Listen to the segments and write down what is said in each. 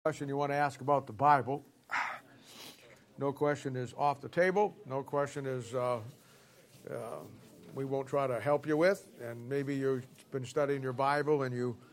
Question you want to ask about the Bible. No question is off the table. No question is we won't try to help you with. And maybe you've been studying your Bible and you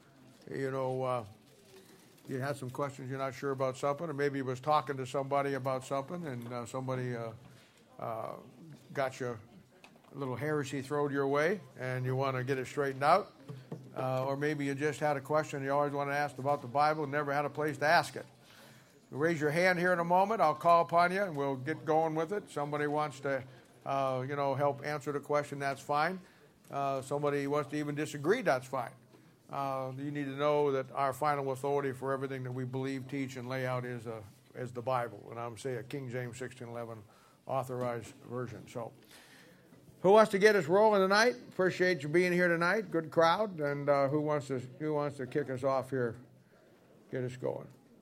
had some questions you're not sure about something, or maybe you was talking to somebody about something and somebody got you a little heresy thrown your way and you want to get it straightened out. Or maybe you just had a question you always want to ask about the Bible and never had a place to ask it. Raise your hand here in a moment. I'll call upon you and we'll get going with it. Somebody wants to, help answer the question, that's fine. Somebody wants to even disagree, that's fine. You need to know that our final authority for everything that we believe, teach, and lay out is the Bible. And I'm saying a King James 1611 authorized version. So, who wants to get us rolling tonight? Appreciate you being here tonight. Good crowd. And who wants to kick us off here? Get us going.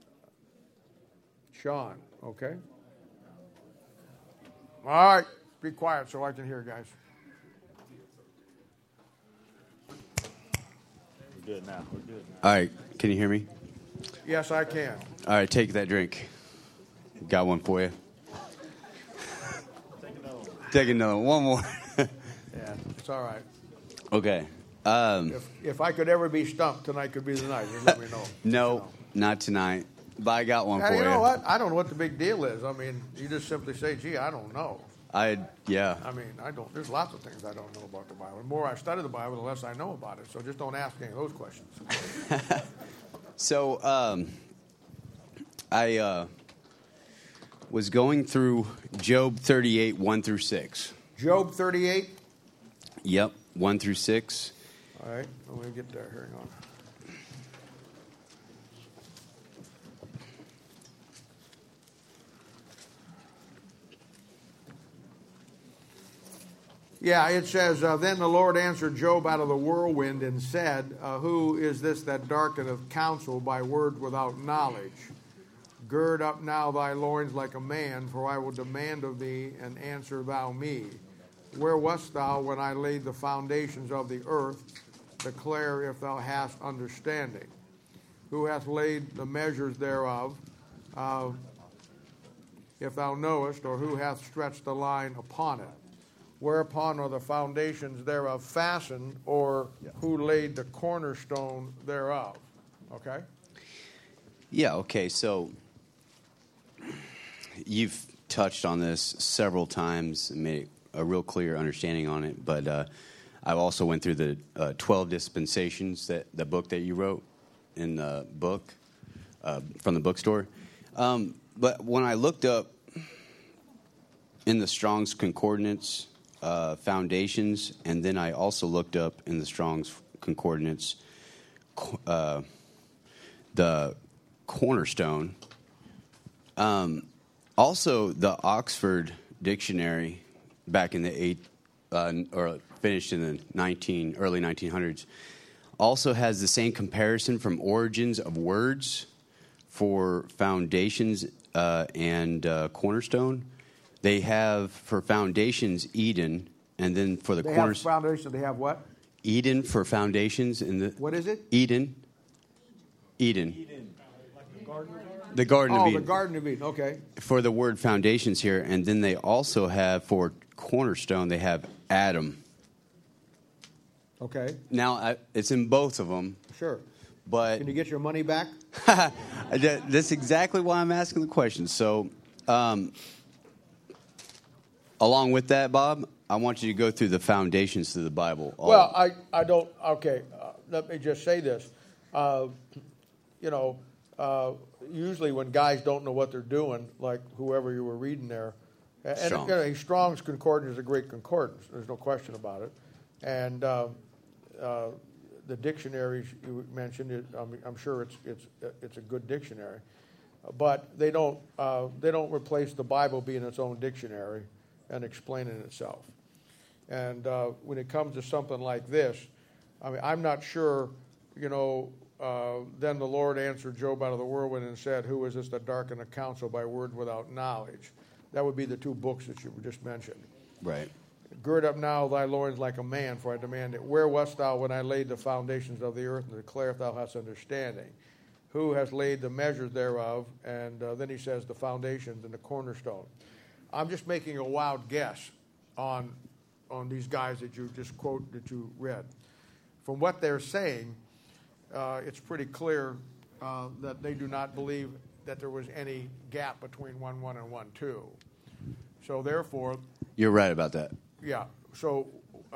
Sean, okay. All right. Be quiet so I can hear, guys. We're good now. All right. Can you hear me? Yes, I can. All right. Take that drink. Got one for you. Take another one. One more. Yeah, it's all right. Okay. If I could ever be stumped, tonight could be the night. You let me know. No, not tonight. But I got one for you. You know what? I don't know what the big deal is. I mean, you just simply say, gee, I don't know. Yeah. I mean, I don't. There's lots of things I don't know about the Bible. The more I study the Bible, the less I know about it. So just don't ask any of those questions. So I was going through Job 38, 1 through 6. Job 38? Yep, 1 through 6. All right, let me get there. Hang on. Yeah, it says, Then the Lord answered Job out of the whirlwind and said, Who is this that darkeneth counsel by word without knowledge? Gird up now thy loins like a man, for I will demand of thee, and answer thou me. Where wast thou when I laid the foundations of the earth? Declare if thou hast understanding. Who hath laid the measures thereof? If thou knowest, or who hath stretched the line upon it? Whereupon are the foundations thereof fastened, or who laid the cornerstone thereof? Okay? Yeah, okay, so you've touched on this several times and made a real clear understanding on it, but I also went through the 12 dispensations, the book that you wrote in the book, from the bookstore. But when I looked up in the Strong's Concordance, foundations, and then I also looked up in the Strong's Concordance the cornerstone. Also, the Oxford Dictionary back in the or finished in the early 1900s also has the same comparison from origins of words for foundations and cornerstone. They have for foundations Eden, and then for the corners. They have foundations. They have what? Eden for foundations. What is it? Eden. Like the Garden of Eden? The Garden of Eden. Oh, the Garden of Eden. Okay. For the word foundations here, and then they also have for cornerstone. They have Adam. Okay. Now it's in both of them. Sure. But can you get your money back? That's exactly why I'm asking the question. So. Along with that, Bob, I want you to go through the foundations of the Bible. Well, I don't. Okay, let me just say this. Usually when guys don't know what they're doing, like whoever you were reading there, and Strong's Concordance is a great concordance. There's no question about it. And the dictionaries you mentioned, I'm sure it's a good dictionary, but they don't replace the Bible being its own dictionary and explaining itself. And when it comes to something like this, I mean, I'm not sure, then the Lord answered Job out of the whirlwind and said, Who is this that darkened the counsel by word without knowledge? That would be the two books that you just mentioned. Right. Gird up now thy loins like a man, for I demand it. Where wast thou when I laid the foundations of the earth, and declare if thou hast understanding? who has laid the measures thereof, and then he says the foundations and the cornerstone. I'm just making a wild guess on these guys that you just quote, that you read. From what they're saying, it's pretty clear that they do not believe that there was any gap between 1:1 and 1:2. So therefore, You're right about that. yeah. So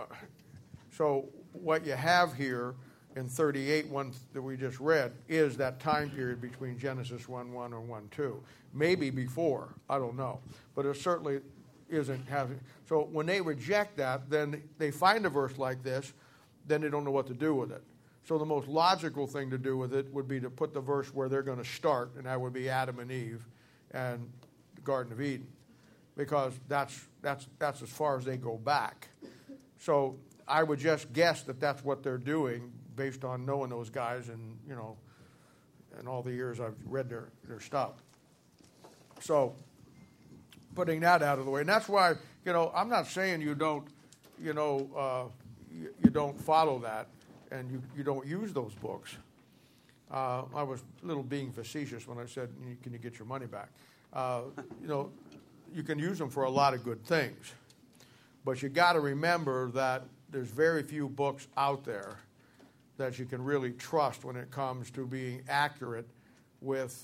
what you have here in 38, one that we just read, is that time period between Genesis 1:1 and 1:2. Maybe before, I don't know, but it certainly isn't having. So when they reject that, then they find a verse like this, then they don't know what to do with it. So the most logical thing to do with it would be to put the verse where they're going to start, and that would be Adam and Eve and the Garden of Eden, because that's as far as they go back. So I would just guess that that's what they're doing based on knowing those guys and, and all the years I've read their stuff. So putting that out of the way, and that's why, I'm not saying you don't, you don't follow that and you don't use those books. I was a little being facetious when I said, can you get your money back? You can use them for a lot of good things. But you got to remember that there's very few books out there that you can really trust when it comes to being accurate with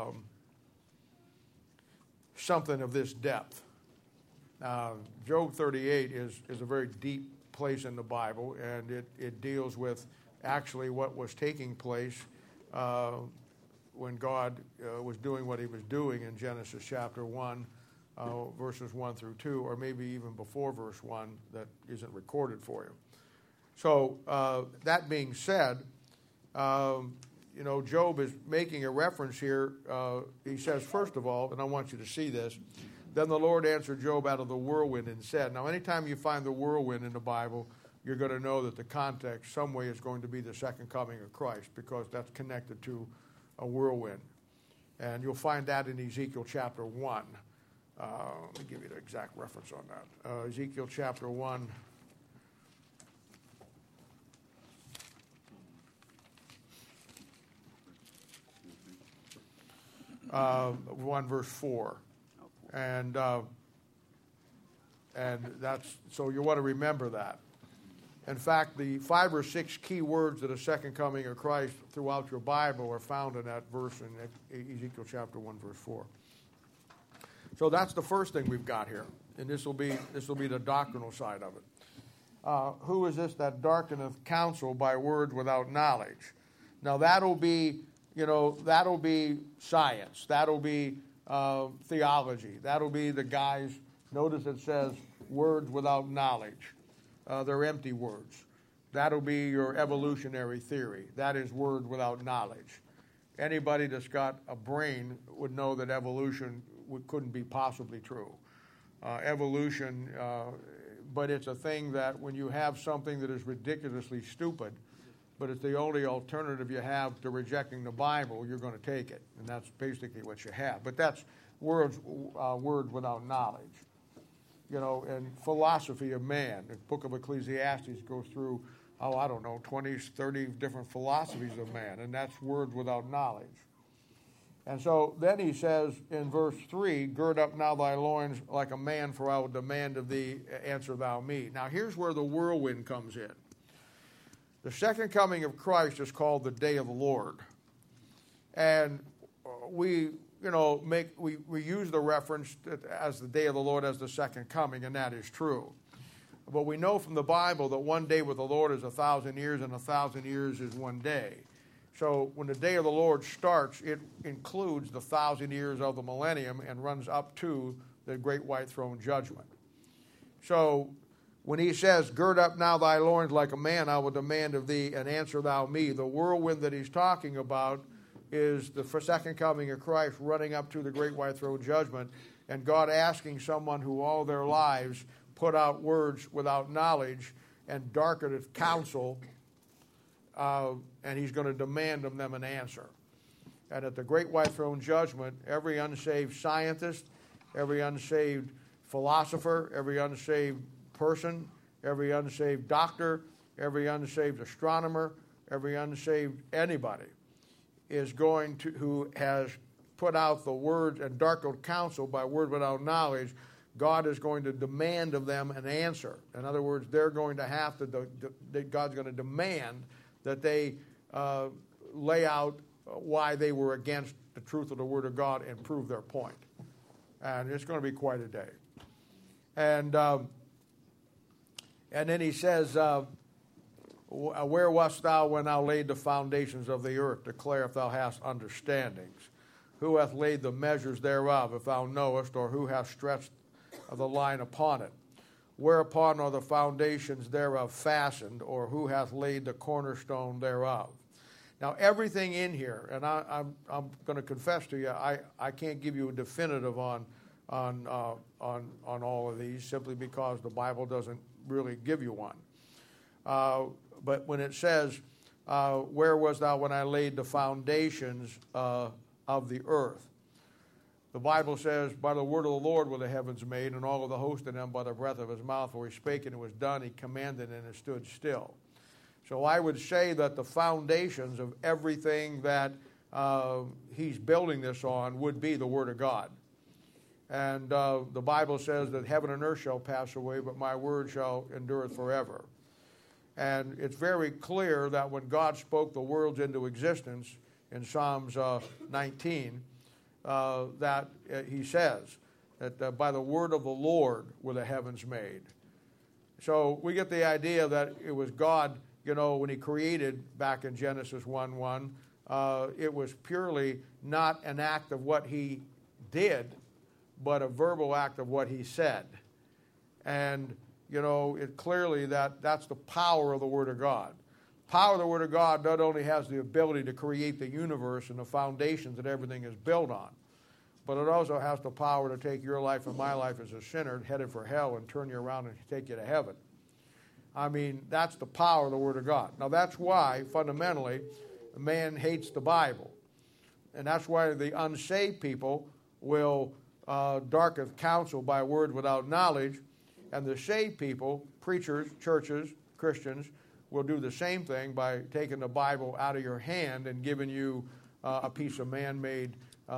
something of this depth. Job 38 is a very deep place in the Bible, and it deals with actually what was taking place when God was doing what he was doing in Genesis chapter 1, verses 1 through 2, or maybe even before verse 1 that isn't recorded for you. So that being said, Job is making a reference here. He says, first of all, and I want you to see this, then the Lord answered Job out of the whirlwind and said. Now, anytime you find the whirlwind in the Bible, you're going to know that the context some way is going to be the second coming of Christ, because that's connected to a whirlwind. And you'll find that in Ezekiel chapter 1. Let me give you the exact reference on that. Ezekiel chapter 1. 1 verse 4. And that's, so you want to remember that. In fact, the 5 or 6 key words of the second coming of Christ throughout your Bible are found in that verse in Ezekiel chapter 1 verse 4. So that's the first thing we've got here, and this will be the doctrinal side of it. Who is this that darkeneth counsel by words without knowledge? Now that'll be science. That'll be theology. That'll be the guys. Notice it says words without knowledge. They're empty words. That'll be your evolutionary theory. That is word without knowledge. Anybody that's got a brain would know that evolution couldn't be possibly true. Evolution, but it's a thing that when you have something that is ridiculously stupid, but it's the only alternative you have to rejecting the Bible, you're going to take it. And that's basically what you have. But that's word without knowledge. And philosophy of man. The book of Ecclesiastes goes through, 20, 30 different philosophies of man. And that's word without knowledge. And so then he says in verse 3, gird up now thy loins like a man, for I will demand of thee, answer thou me. Now here's where the whirlwind comes in. The second coming of Christ is called the day of the Lord. And we use the reference as the day of the Lord as the second coming, and that is true. But we know from the Bible that one day with the Lord is 1,000 years, and 1,000 years is one day. So when the day of the Lord starts, it includes the 1,000 years of the millennium and runs up to the great white throne judgment. So when he says, gird up now thy loins like a man, I will demand of thee, and answer thou me, the whirlwind that he's talking about is the second coming of Christ running up to the great white throne judgment, and God asking someone who all their lives put out words without knowledge and darkened counsel, and he's going to demand of them an answer. And at the great white throne judgment, every unsaved scientist, every unsaved philosopher, every unsaved person, every unsaved doctor, every unsaved astronomer, every unsaved anybody who has put out the word and darkened counsel by word without knowledge, God is going to demand of them an answer. In other words, they're going to have to, God's going to demand that they lay out why they were against the truth of the Word of God and prove their point. And it's going to be quite a day. And then he says, where wast thou when thou laid the foundations of the earth? Declare if thou hast understandings. Who hath laid the measures thereof, if thou knowest, or who hath stretched the line upon it? Whereupon are the foundations thereof fastened, or who hath laid the cornerstone thereof? Now, everything in here, and I'm going to confess to you, I can't give you a definitive on all of these, simply because the Bible doesn't really give you one. But when it says, where was thou when I laid the foundations of the earth? The Bible says, by the word of the Lord were the heavens made, and all of the host of them by the breath of his mouth. For he spake, and it was done. He commanded, and it stood still. So I would say that the foundations of everything that he's building this on would be the Word of God. And the Bible says that heaven and earth shall pass away, but my word shall endure forever. And it's very clear that when God spoke the worlds into existence in Psalms 19, that he says that by the word of the Lord were the heavens made. So we get the idea that it was God, when he created back in Genesis 1:1, it was purely not an act of what he did, but a verbal act of what he said. And, it clearly that's the power of the Word of God. Power of the Word of God not only has the ability to create the universe and the foundations that everything is built on, but it also has the power to take your life and my life as a sinner headed for hell and turn you around and take you to heaven. I mean, that's the power of the Word of God. Now, that's why, fundamentally, man hates the Bible. And that's why the unsaved people will darken counsel by word without knowledge, and the saved people, preachers, churches, Christians, will do the same thing by taking the Bible out of your hand and giving you a piece of man-made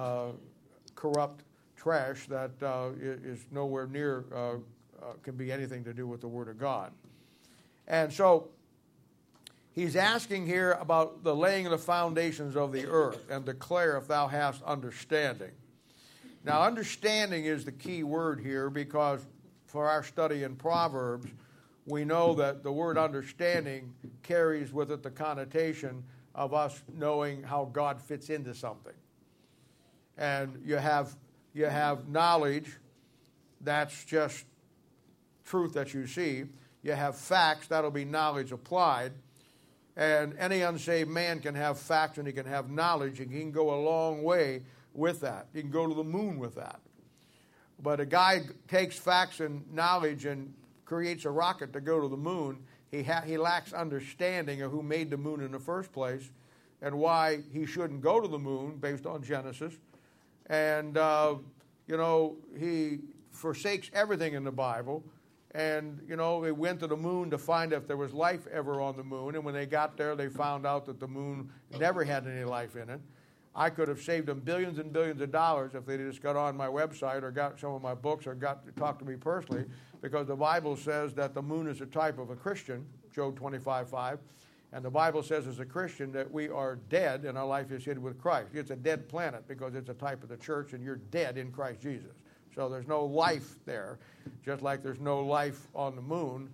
corrupt trash that is nowhere near, can be anything to do with the Word of God. And so he's asking here about the laying of the foundations of the earth, and declare if thou hast understanding. Now, understanding is the key word here, because for our study in Proverbs, we know that the word understanding carries with it the connotation of us knowing how God fits into something. And you have knowledge, that's just truth that you see. You have facts, that'll be knowledge applied. And any unsaved man can have facts and he can have knowledge, and he can go a long way with that. He can go to the moon with that. But a guy takes facts and knowledge and creates a rocket to go to the moon, he lacks understanding of who made the moon in the first place and why he shouldn't go to the moon based on Genesis. And, he forsakes everything in the Bible. And, they went to the moon to find if there was life ever on the moon. And when they got there, they found out that the moon never had any life in it. I could have saved them billions and billions of dollars if they just got on my website or got some of my books or got to talk to me personally, because the Bible says that the moon is a type of a Christian, Job 25:5. And the Bible says as a Christian that we are dead and our life is hid with Christ. It's a dead planet because it's a type of the church, and you're dead in Christ Jesus. So there's no life there, just like there's no life on the moon.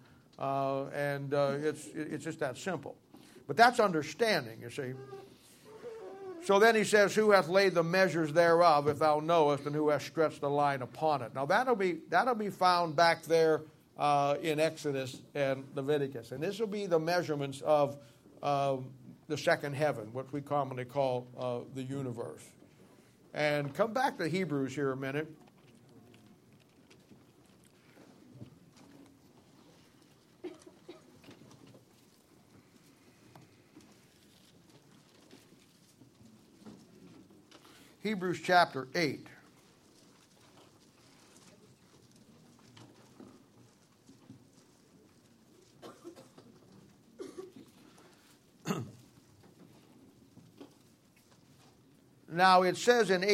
It's just that simple. But that's understanding, you see. So then he says, who hath laid the measures thereof, if thou knowest, and who hath stretched the line upon it? Now that'll be found back there in Exodus and Leviticus. And this will be the measurements of the second heaven, what we commonly call the universe. And come back to Hebrews here a minute. Hebrews chapter 8. Now it says in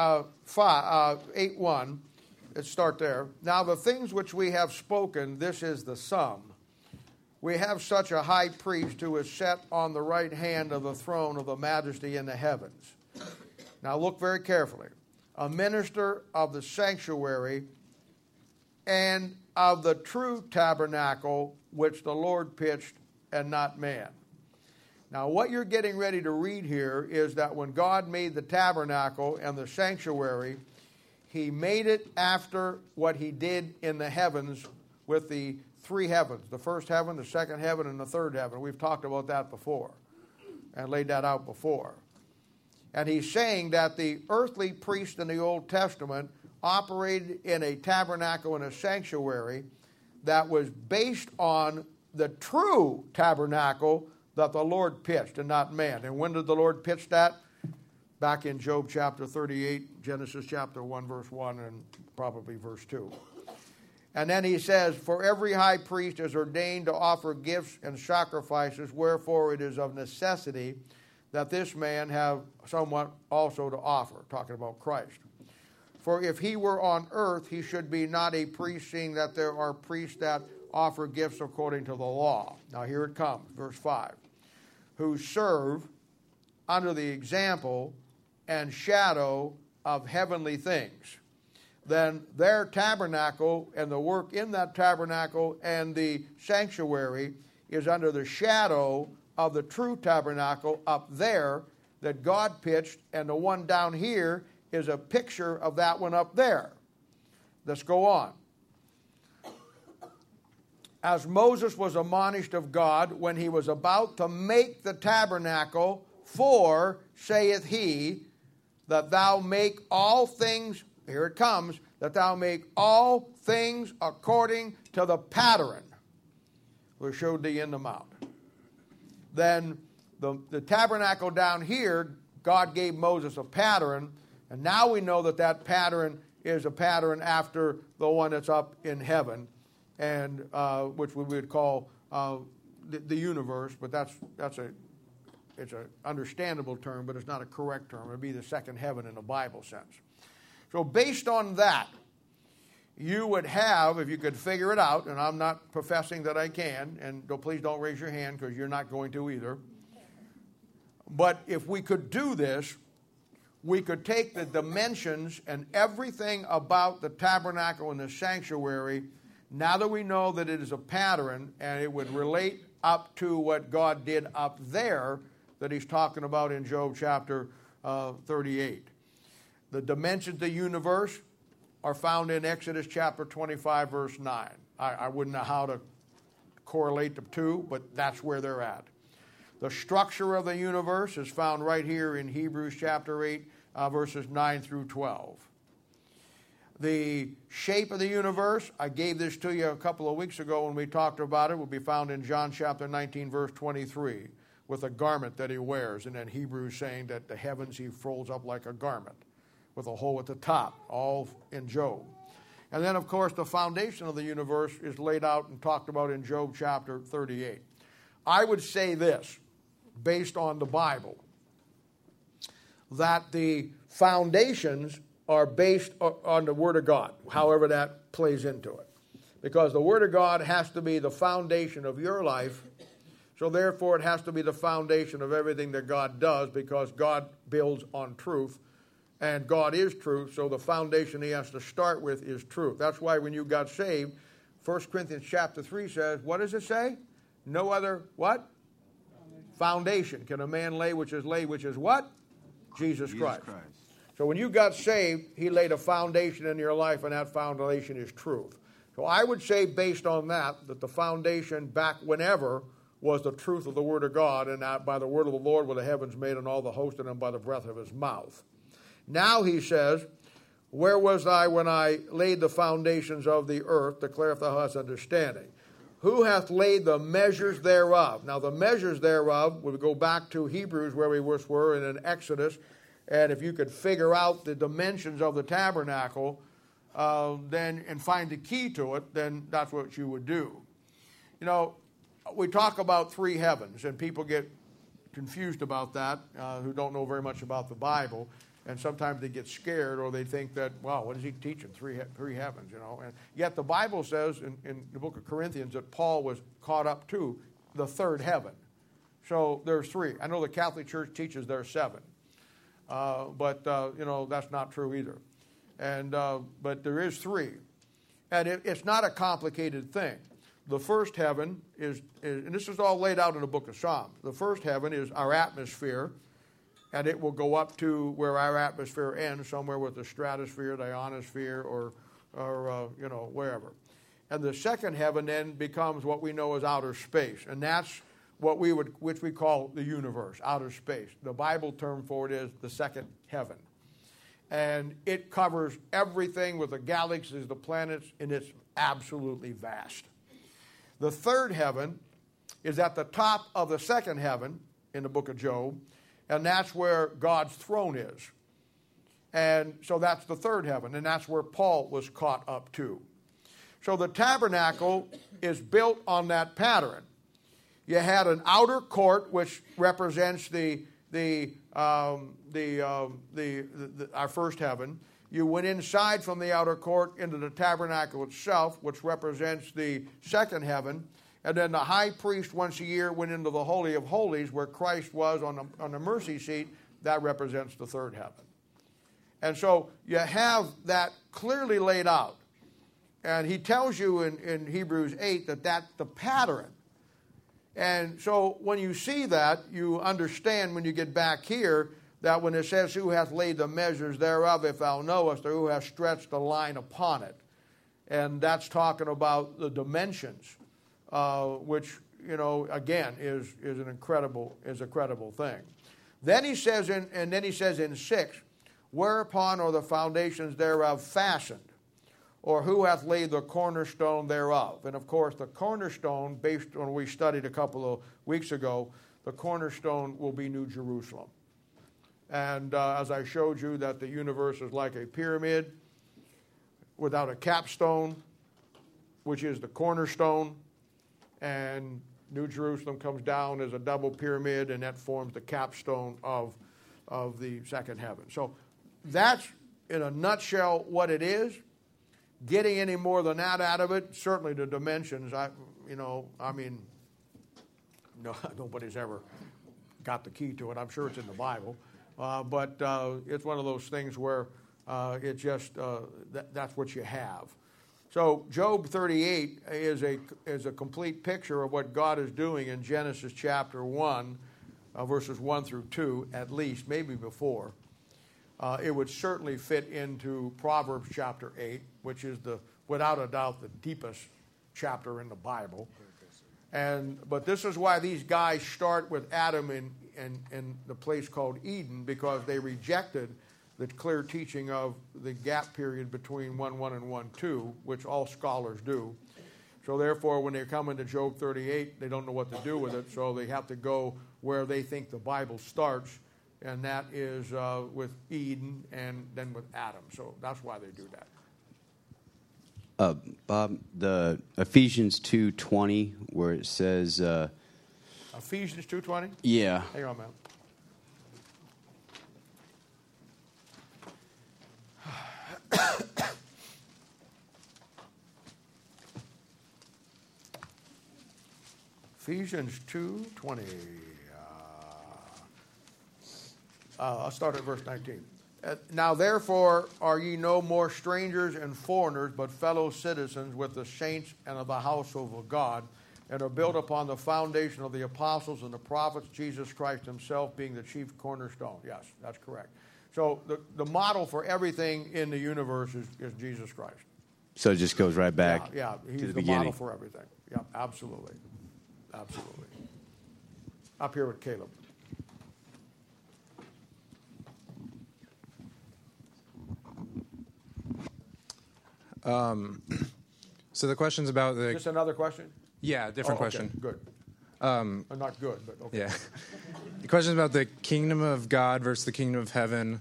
8:1, let's start there. Now the things which we have spoken, this is the sum. We have such a high priest who is set on the right hand of the throne of the majesty in the heavens. Now look very carefully. A minister of the sanctuary and of the true tabernacle which the Lord pitched and not man. Now what you're getting ready to read here is that when God made the tabernacle and the sanctuary, he made it after what he did in the heavens with the three heavens, the first heaven, the second heaven, and the third heaven. We've talked about that before and laid that out before. And he's saying that the earthly priest in the Old Testament operated in a tabernacle and a sanctuary that was based on the true tabernacle that the Lord pitched and not man. And when did the Lord pitch that? Back in Job chapter 38, Genesis chapter 1, verse 1, and probably verse 2. And then he says, for every high priest is ordained to offer gifts and sacrifices, wherefore it is of necessity that this man have somewhat also to offer, talking about Christ. For if he were on earth, he should be not a priest, seeing that there are priests that offer gifts according to the law. Now here it comes, verse 5. Who serve under the example and shadow of heavenly things. Then their tabernacle and the work in that tabernacle and the sanctuary is under the shadow of the true tabernacle up there that God pitched, and the one down here is a picture of that one up there. Let's go on. As Moses was admonished of God when he was about to make the tabernacle, for, saith he, that thou make all things, here it comes, that thou make all things according to the pattern which showed thee in the mount. Then the tabernacle down here, God gave Moses a pattern, and now we know that that pattern is a pattern after the one that's up in heaven, and which we would call the universe, but it's an understandable term, but it's not a correct term. It would be the second heaven in the Bible sense. So based on that, you would have, if you could figure it out, and I'm not professing that I can, and please don't raise your hand because you're not going to either, but if we could do this, we could take the dimensions and everything about the tabernacle and the sanctuary, now that we know that it is a pattern and it would relate up to what God did up there that he's talking about in Job chapter 38. The dimensions of the universe are found in Exodus chapter 25, verse 9. I wouldn't know how to correlate the two, but that's where they're at. The structure of the universe is found right here in Hebrews chapter 8, verses 9 through 12. The shape of the universe, I gave this to you a couple of weeks ago when we talked about it, will be found in John chapter 19, verse 23, with a garment that he wears. And then Hebrews saying that the heavens he folds up like a garment, with a hole at the top, all in Job. And then, of course, the foundation of the universe is laid out and talked about in Job chapter 38. I would say this, based on the Bible, that the foundations are based on the Word of God, however that plays into it. Because the Word of God has to be the foundation of your life, so therefore it has to be the foundation of everything that God does, because God builds on truth. And God is truth, so the foundation he has to start with is truth. That's why when you got saved, 1 Corinthians chapter 3 says, what does it say? No other, what? Foundation can a man lay, which is what? Jesus Christ. So when you got saved, he laid a foundation in your life, and that foundation is truth. So I would say, based on that the foundation back whenever was the truth of the Word of God, and that by the word of the Lord were the heavens made, and all the host of them by the breath of his mouth. Now he says, where was I when I laid the foundations of the earth? Declare if thou hast understanding. Who hath laid the measures thereof? Now the measures thereof, we would go back to Hebrews where we were, and in Exodus, and if you could figure out the dimensions of the tabernacle, then and find the key to it, then that's what you would do. You know, we talk about three heavens, and people get confused about that, who don't know very much about the Bible. And sometimes they get scared, or they think that, wow, what is he teaching? Three heavens, you know. And yet the Bible says in the book of Corinthians that Paul was caught up to the third heaven. So there's three. I know the Catholic Church teaches there's seven. But that's not true either. And but there is three. And it's not a complicated thing. The first heaven is, and this is all laid out in the book of Psalms. The first heaven is our atmosphere, and it will go up to where our atmosphere ends, somewhere with the stratosphere, the ionosphere, or wherever. And the second heaven then becomes what we know as outer space, and that's which we call the universe, outer space. The Bible term for it is the second heaven. And it covers everything with the galaxies, the planets, and it's absolutely vast. The third heaven is at the top of the second heaven in the book of Job, and that's where God's throne is. And so that's the third heaven, and that's where Paul was caught up to. So the tabernacle is built on that pattern. You had an outer court, which represents our first heaven. You went inside from the outer court into the tabernacle itself, which represents the second heaven. And then the high priest once a year went into the Holy of Holies, where Christ was on the mercy seat. That represents the third heaven. And so you have that clearly laid out. And he tells you in Hebrews 8 that that's the pattern. And so when you see that, you understand when you get back here that when it says, who hath laid the measures thereof, if thou knowest, or who hath stretched the line upon it. And that's talking about the dimensions, which, again, is an incredible thing. Then he says in 6, whereupon are the foundations thereof fastened? Or who hath laid the cornerstone thereof? And of course, the cornerstone, based on what we studied a couple of weeks ago, the cornerstone will be New Jerusalem. And as I showed you, that the universe is like a pyramid without a capstone, which is the cornerstone, and New Jerusalem comes down as a double pyramid, and that forms the capstone of the second heaven. So that's, in a nutshell, what it is. Getting any more than that out of it, certainly the dimensions, nobody's ever got the key to it. I'm sure it's in the Bible. But it's one of those things where it just, that's what you have. So Job 38 is a complete picture of what God is doing in Genesis chapter 1, verses 1 through 2, at least, maybe before. It would certainly fit into Proverbs chapter 8, which is without a doubt the deepest chapter in the Bible. But this is why these guys start with Adam in the place called Eden, because they rejected the clear teaching of the gap period between 1:1 and 1:2, which all scholars do. So therefore, when they come into Job 38, they don't know what to do with it, so they have to go where they think the Bible starts, and that is with Eden and then with Adam. So that's why they do that. Bob, the Ephesians 2:20, where it says... Ephesians 2:20? Yeah. Hang on, man. Ephesians 2:20. I'll start at verse 19. Now therefore are ye no more strangers and foreigners, but fellow citizens with the saints and of the household of God, and are built upon the foundation of the apostles and the prophets, Jesus Christ himself being the chief cornerstone. Yes, that's correct. So the model for everything in the universe is Jesus Christ. So it just goes right back he's to the the beginning. model for everything. Yeah, absolutely. Absolutely. Up here with Caleb. So the question's about Is this another question? Yeah, different question. Good. Not good, but okay. Yeah. The question's about the kingdom of God versus the kingdom of heaven.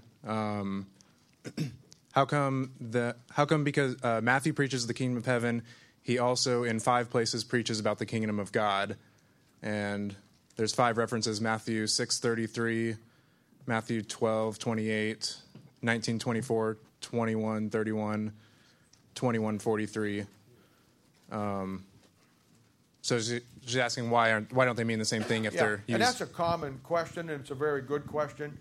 How come because Matthew preaches the kingdom of heaven, he also in 5 places preaches about the kingdom of God. And there's 5 references: Matthew 6:33, Matthew 12:28, 19:24, 21:31, 21:43. So she's asking why don't they mean the same thing if they're used? And that's a common question, and it's a very good question.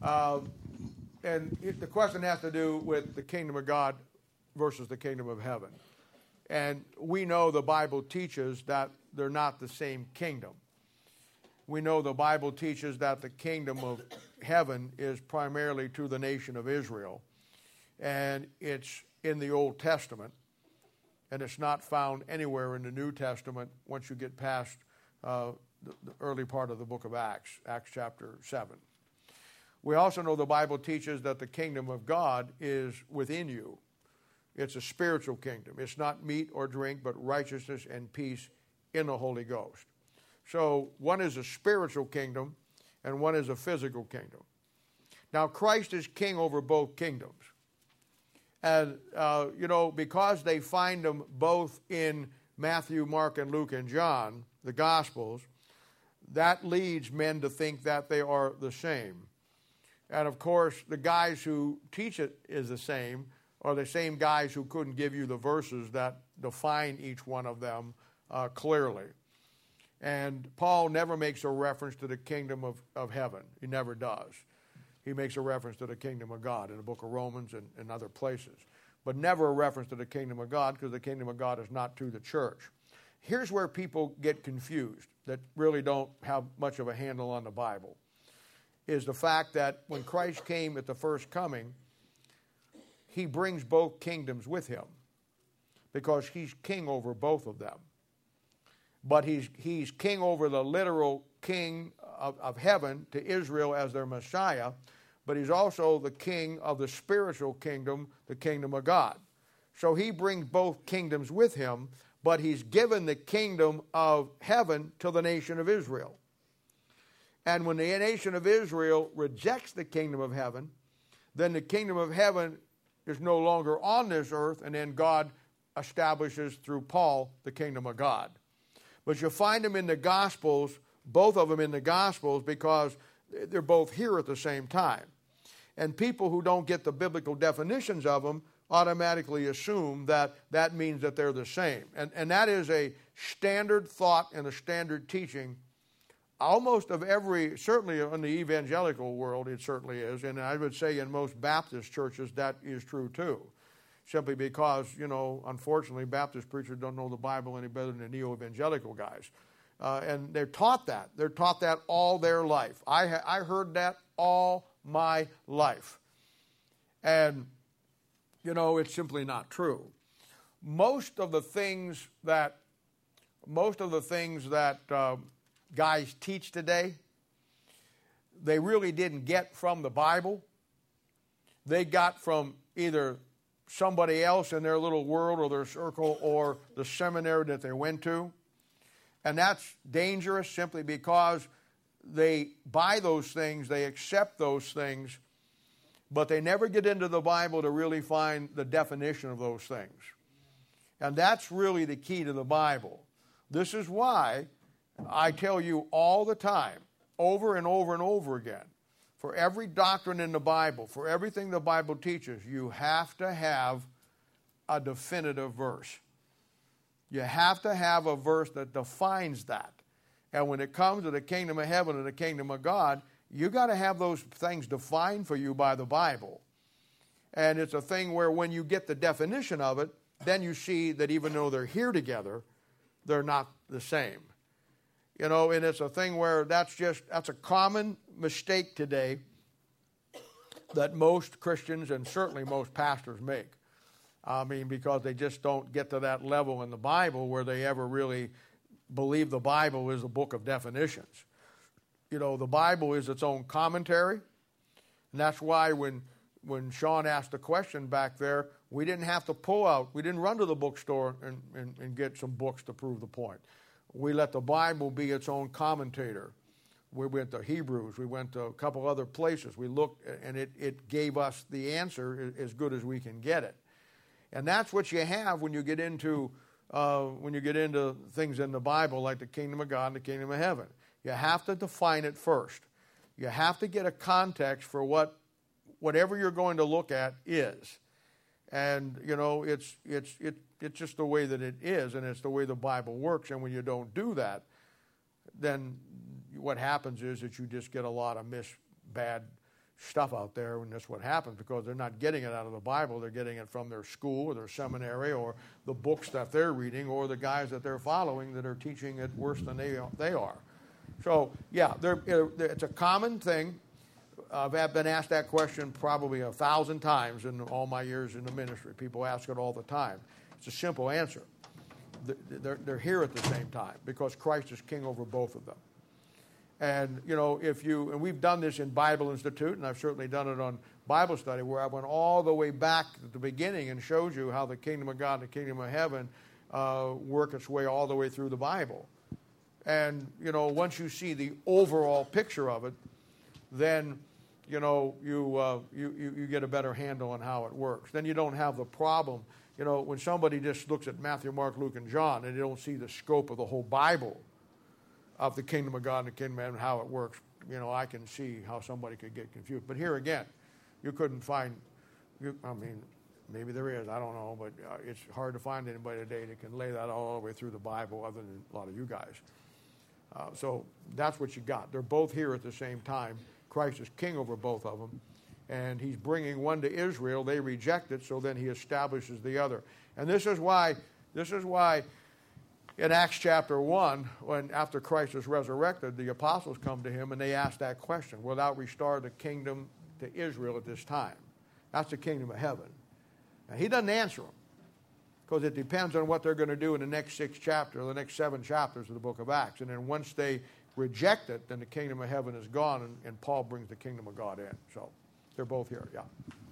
And the question has to do with the kingdom of God versus the kingdom of heaven. And we know the Bible teaches that they're not the same kingdom. We know the Bible teaches that the kingdom of heaven is primarily to the nation of Israel. And it's in the Old Testament. And it's not found anywhere in the New Testament once you get past the early part of the book of Acts, Acts chapter 7. We also know the Bible teaches that the kingdom of God is within you. It's a spiritual kingdom. It's not meat or drink, but righteousness and peace in the Holy Ghost. So one is a spiritual kingdom and one is a physical kingdom. Now Christ is king over both kingdoms. And, because they find them both in Matthew, Mark, and Luke, and John, the Gospels, that leads men to think that they are the same. And, of course, the guys who teach it is the same are the same guys who couldn't give you the verses that define each one of them clearly. And Paul never makes a reference to the kingdom of heaven. He never does. He makes a reference to the kingdom of God in the book of Romans and other places. But never a reference to the kingdom of God because the kingdom of God is not to the church. Here's where people get confused that really don't have much of a handle on the Bible, is the fact that when Christ came at the first coming, he brings both kingdoms with him because he's king over both of them. But he's king over the literal king of heaven to Israel as their Messiah, but he's also the king of the spiritual kingdom, the kingdom of God. So he brings both kingdoms with him, but he's given the kingdom of heaven to the nation of Israel. And when the nation of Israel rejects the kingdom of heaven, then the kingdom of heaven is no longer on this earth, and then God establishes through Paul the kingdom of God. But you'll find them in the Gospels, both of them in the Gospels, because they're both here at the same time. And people who don't get the biblical definitions of them automatically assume that that means that they're the same. And that is a standard thought and a standard teaching almost of every, certainly in the evangelical world it certainly is, and I would say in most Baptist churches that is true too. Simply because, unfortunately, Baptist preachers don't know the Bible any better than the neo-evangelical guys. And they're taught that. They're taught that all their life. I heard that all my life. And, it's simply not true. Most of the things that guys teach today, they really didn't get from the Bible. They got from either somebody else in their little world or their circle or the seminary that they went to. And that's dangerous simply because they buy those things, they accept those things, but they never get into the Bible to really find the definition of those things. And that's really the key to the Bible. This is why I tell you all the time, over and over and over again, for every doctrine in the Bible, for everything the Bible teaches, you have to have a definitive verse. You have to have a verse that defines that. And when it comes to the kingdom of heaven and the kingdom of God, you got to have those things defined for you by the Bible. And it's a thing where when you get the definition of it, then you see that even though they're here together, they're not the same. And it's a thing where that's a common mistake today that most Christians and certainly most pastors make. Because they just don't get to that level in the Bible where they ever really believe the Bible is a book of definitions. The Bible is its own commentary. And that's why when Sean asked the question back there, we didn't have to we didn't run to the bookstore and get some books to prove the point. We let the Bible be its own commentator. We went to Hebrews. We went to a couple other places. We looked, and it gave us the answer as good as we can get it. And that's what you have when you get into things in the Bible like the kingdom of God and the kingdom of heaven. You have to define it first. You have to get a context for what whatever you're going to look at is. And, it's just the way that it is, and it's the way the Bible works. And when you don't do that, then what happens is that you just get a lot of bad stuff out there, and that's what happens, because they're not getting it out of the Bible. They're getting it from their school or their seminary or the books that they're reading or the guys that they're following that are teaching it worse than they are. So, yeah, it's a common thing. I've been asked that question probably 1,000 times in all my years in the ministry. People ask it all the time. It's a simple answer. They're here at the same time because Christ is king over both of them. And, and we've done this in Bible Institute, and I've certainly done it on Bible study, where I went all the way back at the beginning and showed you how the kingdom of God and the kingdom of heaven work its way all the way through the Bible. And, once you see the overall picture of it, then, you get a better handle on how it works. Then you don't have the problem. When somebody just looks at Matthew, Mark, Luke, and John, and they don't see the scope of the whole Bible of the kingdom of God and the kingdom of heaven, how it works, I can see how somebody could get confused. But here again, you couldn't find, maybe there is, I don't know, but it's hard to find anybody today that can lay that all the way through the Bible other than a lot of you guys. So that's what you got. They're both here at the same time. Christ is king over both of them, and he's bringing one to Israel. They reject it, so then he establishes the other. And this is why in Acts chapter 1, when after Christ is resurrected, the apostles come to him and they ask that question, will thou restore the kingdom to Israel at this time? That's the kingdom of heaven. And he doesn't answer them, because it depends on what they're going to do in the next 6 chapters, or the next 7 chapters of the book of Acts. And then once they reject it, then the kingdom of heaven is gone, and Paul brings the kingdom of God in. So they're both here, yeah.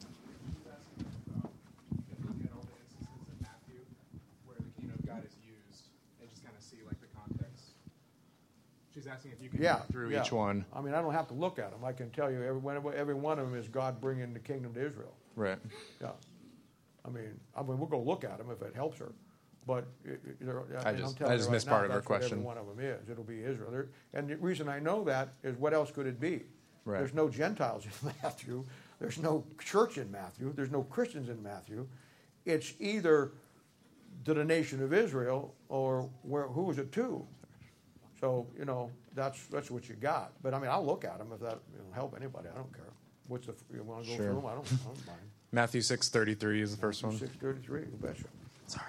She's asking if you can go through each one. I don't have to look at them. I can tell you every one of them is God bringing the kingdom to Israel. Right. Yeah. We'll go look at them if it helps her. But I just missed part of her question. Every one of them is. It'll be Israel. And the reason I know that is, what else could it be? Right. There's no Gentiles in Matthew. There's no church in Matthew. There's no Christians in Matthew. It's either to the nation of Israel or who is it to? So, that's what you got. But, I'll look at them if that will help anybody. I don't care. You want to go through them? I don't mind. Matthew 6:33 is the first one. 6:33, you betcha. Sorry.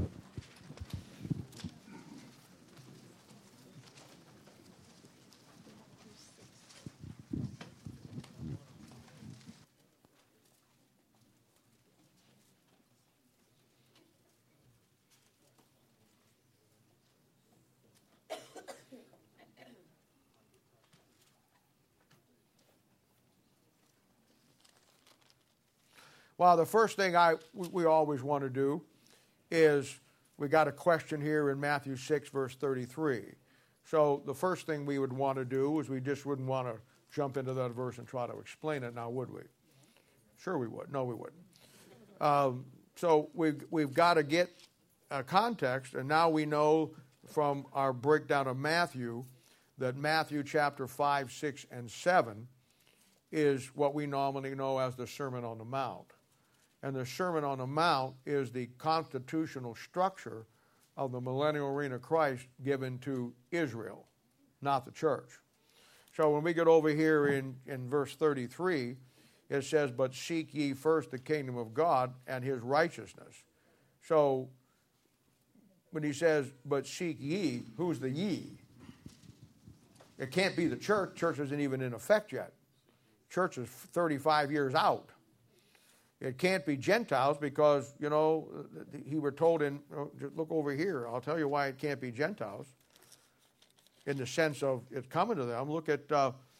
Well, the first thing we always want to do is, we got a question here in Matthew 6, verse 33. So the first thing we would want to do is, we just wouldn't want to jump into that verse and try to explain it now, would we? Sure we would. No, we wouldn't. So we've got to get a context, and now we know from our breakdown of Matthew that Matthew chapter 5, 6, and 7 is what we normally know as the Sermon on the Mount. And the Sermon on the Mount is the constitutional structure of the millennial reign of Christ given to Israel, not the church. So when we get over here in verse 33, it says, but seek ye first the kingdom of God and his righteousness. So when he says, but seek ye, who's the ye? It can't be the church. Church isn't even in effect yet. Church is 35 years out. It can't be Gentiles because, he were told just look over here. I'll tell you why it can't be Gentiles in the sense of it's coming to them. Look at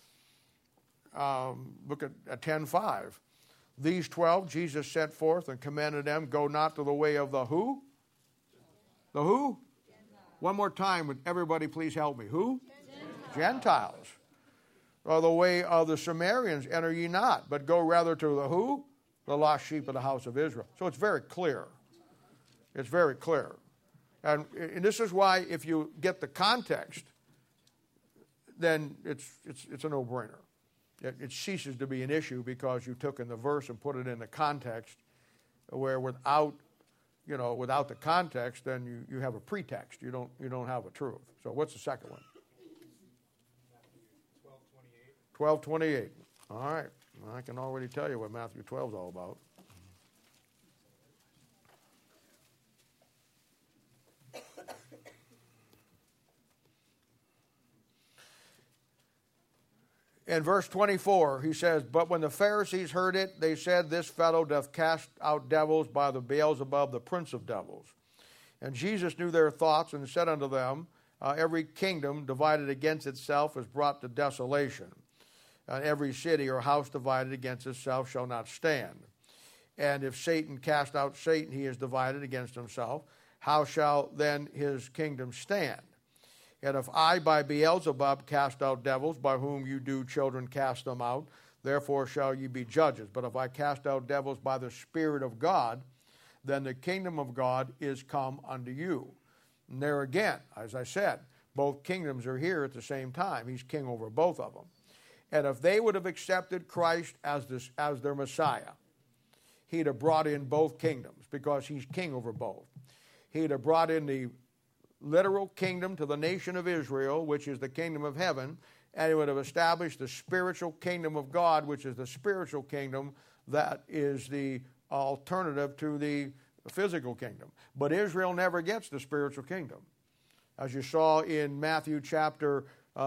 10:5. These 12 Jesus sent forth and commanded them, go not to the way of the who? The who? Gentiles. One more time, would everybody please help me? Who? Gentiles. Or the way of the Samaritans enter ye not, but go rather to the who? The lost sheep of the house of Israel. So it's very clear. It's very clear. And this is why, if you get the context, then it's a no-brainer. it ceases to be an issue because you took in the verse and put it in the context, where without the context, then you have a pretext. You don't have a truth. So what's the second one? 12:28. All right. I can already tell you what Matthew 12 is all about. In verse 24, he says, "But when the Pharisees heard it, they said, This fellow doth cast out devils by the Beelzebub, the prince of devils. And Jesus knew their thoughts, and said unto them, Every kingdom divided against itself is brought to desolation. And every city or house divided against itself shall not stand. And if Satan cast out Satan, he is divided against himself. How shall then his kingdom stand? And if I by Beelzebub cast out devils, by whom you do children cast them out, therefore shall ye be judges. But if I cast out devils by the Spirit of God, then the kingdom of God is come unto you." And there again, as I said, both kingdoms are here at the same time. He's king over both of them. And if they would have accepted Christ as their Messiah, he'd have brought in both kingdoms because he's king over both. He'd have brought in the literal kingdom to the nation of Israel, which is the kingdom of heaven, and he would have established the spiritual kingdom of God, which is the spiritual kingdom that is the alternative to the physical kingdom. But Israel never gets the spiritual kingdom. As you saw in Matthew chapter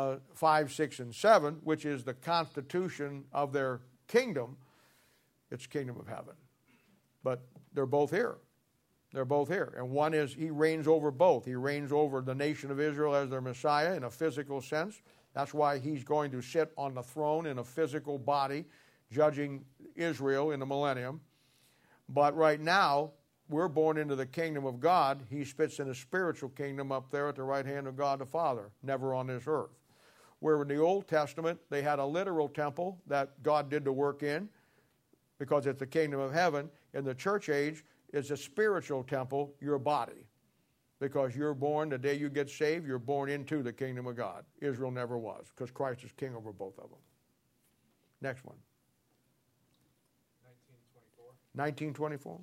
5, 6, and 7, which is the constitution of their kingdom, it's kingdom of heaven. But they're both here. They're both here. And one is, he reigns over both. He reigns over the nation of Israel as their Messiah in a physical sense. That's why he's going to sit on the throne in a physical body, judging Israel in the millennium. But right now, we're born into the kingdom of God. He spits in a spiritual kingdom up there at the right hand of God the Father, never on this earth. Where in the Old Testament, they had a literal temple that God did the work in, because it's the kingdom of heaven. In the church age, it's a spiritual temple, your body. Because you're born, the day you get saved, you're born into the kingdom of God. Israel never was, because Christ is king over both of them. Next one. 1924.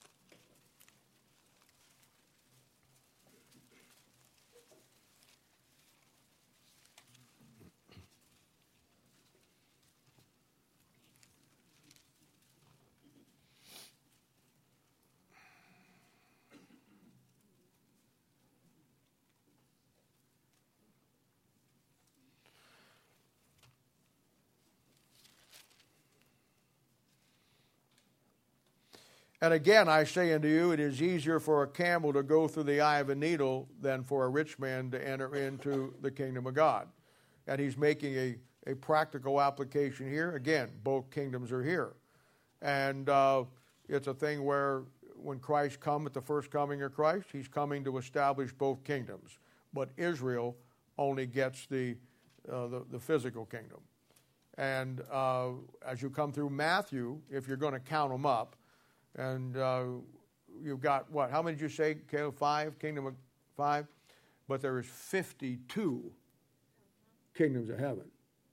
And again, I say unto you, it is easier for a camel to go through the eye of a needle than for a rich man to enter into the kingdom of God. And he's making a practical application here. Again, both kingdoms are here. And it's a thing where when Christ comes at the first coming of Christ, he's coming to establish both kingdoms. But Israel only gets the physical kingdom. And as you come through Matthew, if you're going to count them up, and you've got what? How many did you say, Caleb? 5? Kingdom of 5? But there is 52 kingdoms of heaven.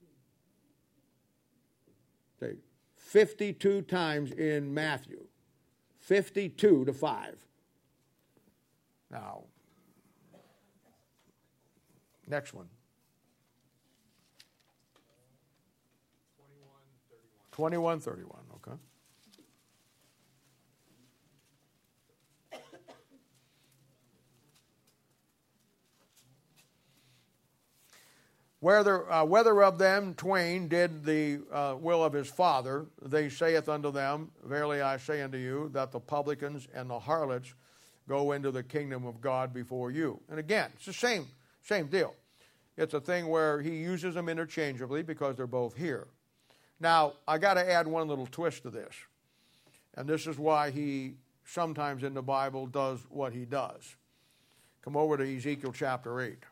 Say 52 times in Matthew. 52 to 5. Now, next one. 21:31, okay. Whether of them twain did the will of his father, they saith unto them, Verily I say unto you, that the publicans and the harlots go into the kingdom of God before you. And again, it's the same deal. It's a thing where he uses them interchangeably because they're both here. Now, I got to add one little twist to this. And this is why he sometimes in the Bible does what he does. Come over to Ezekiel chapter 8.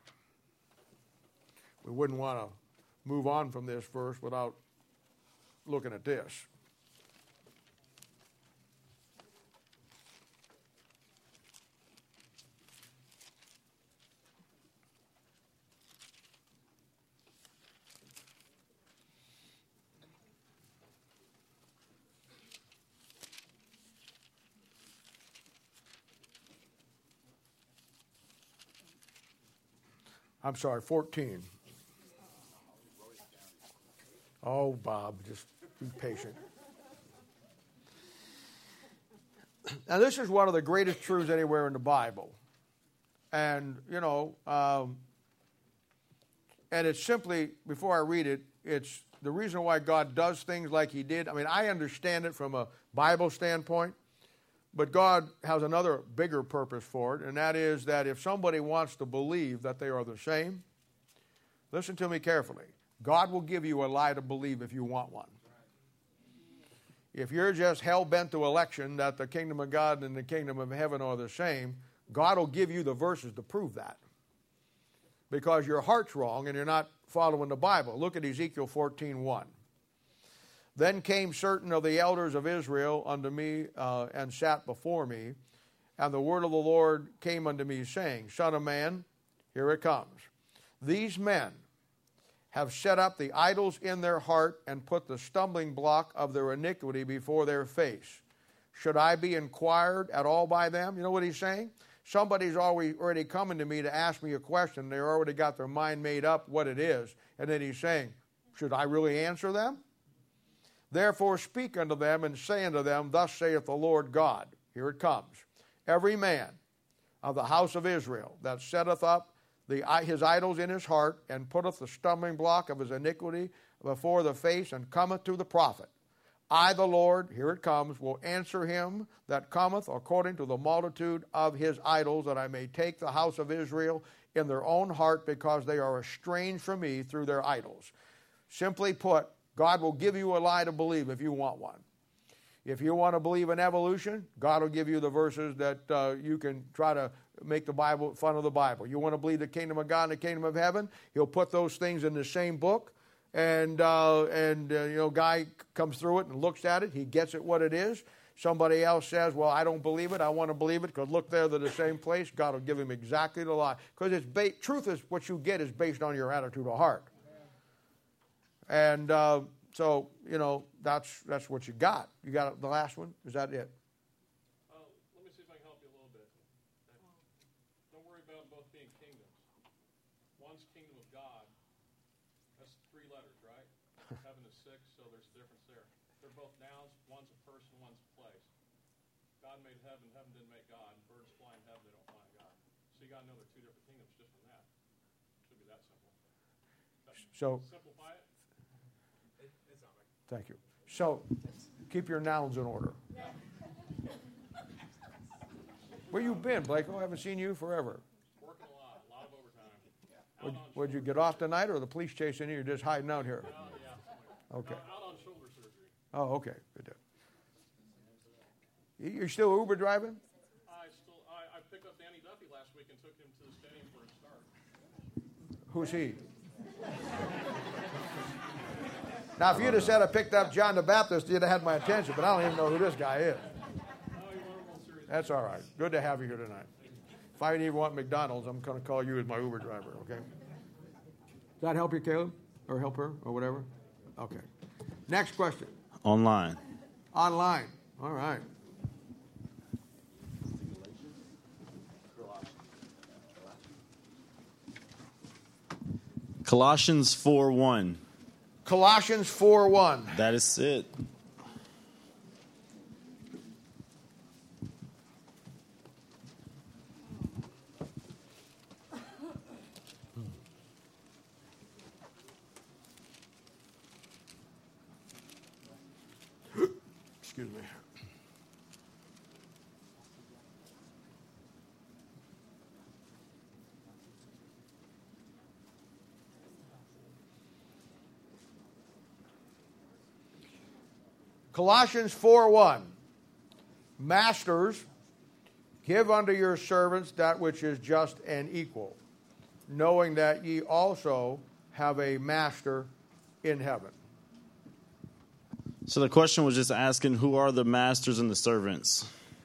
We wouldn't want to move on from this verse without looking at this. I'm sorry, 14. Oh, Bob, just be patient. Now, this is one of the greatest truths anywhere in the Bible. And, and it's simply, before I read it, it's the reason why God does things like he did. I mean, I understand it from a Bible standpoint, but God has another bigger purpose for it, and that is that if somebody wants to believe that they are the same, listen to me carefully. God will give you a lie to believe if you want one. If you're just hell-bent to election that the kingdom of God and the kingdom of heaven are the same, God will give you the verses to prove that. Because your heart's wrong and you're not following the Bible. Look at Ezekiel 14:1. Then came certain of the elders of Israel unto me and sat before me, and the word of the Lord came unto me, saying, Son of man, here it comes. These men have set up the idols in their heart and put the stumbling block of their iniquity before their face. Should I be inquired at all by them? You know what he's saying? Somebody's already coming to me to ask me a question. They already got their mind made up what it is. And then he's saying, should I really answer them? Therefore speak unto them and say unto them, Thus saith the Lord God. Here it comes. Every man of the house of Israel that setteth up his idols in his heart, and putteth the stumbling block of his iniquity before the face, and cometh to the prophet. I, the Lord, here it comes, will answer him that cometh according to the multitude of his idols, that I may take the house of Israel in their own heart, because they are estranged from me through their idols. Simply put, God will give you a lie to believe if you want one. If you want to believe in evolution, God will give you the verses that you can try to make the Bible fun of the Bible. You want to believe the kingdom of God and the kingdom of heaven, he'll put those things in the same book. And guy comes through it and looks at it. He gets it what it is. Somebody else says, well, I don't believe it. I want to believe it because look there, they're the same place. God will give him exactly the lie. Because truth is what you get is based on your attitude of heart. And so, that's what you got. You got the last one? Is that it? Let me see if I can help you a little bit. Don't worry about both being kingdoms. One's kingdom of God. That's 3 letters, right? Heaven is 6, so there's a difference there. They're both nouns. One's a person, one's a place. God made heaven. Heaven didn't make God. Birds fly in heaven. They don't fly in God. So you got to know they're 2 different kingdoms just from that. Should be that simple. So simplify it. It's all right. Thank you. So keep your nouns in order. Where you been, Blake? Oh, I haven't seen you forever. Working a lot of overtime. Would you get off tonight, or the police chasing you? You're just hiding out here. Yeah. Okay. Out on shoulder surgery. Oh, okay. Good. You're still Uber driving? I picked up Danny Duffy last week and took him to the stadium for a start. Who's he? Now, if you'd have said I picked up John the Baptist, you'd have had my attention, but I don't even know who this guy is. That's all right. Good to have you here tonight. If I even want McDonald's, I'm going to call you as my Uber driver, okay? Does that help you, Caleb? Or help her? Or whatever? Okay. Next question. Online. Online. All right. Colossians 4:1. Colossians 4:1. That is it. Excuse me. Colossians 4:1. Masters, give unto your servants that which is just and equal, knowing that ye also have a master in heaven. So the question was just asking, who are the masters and the servants?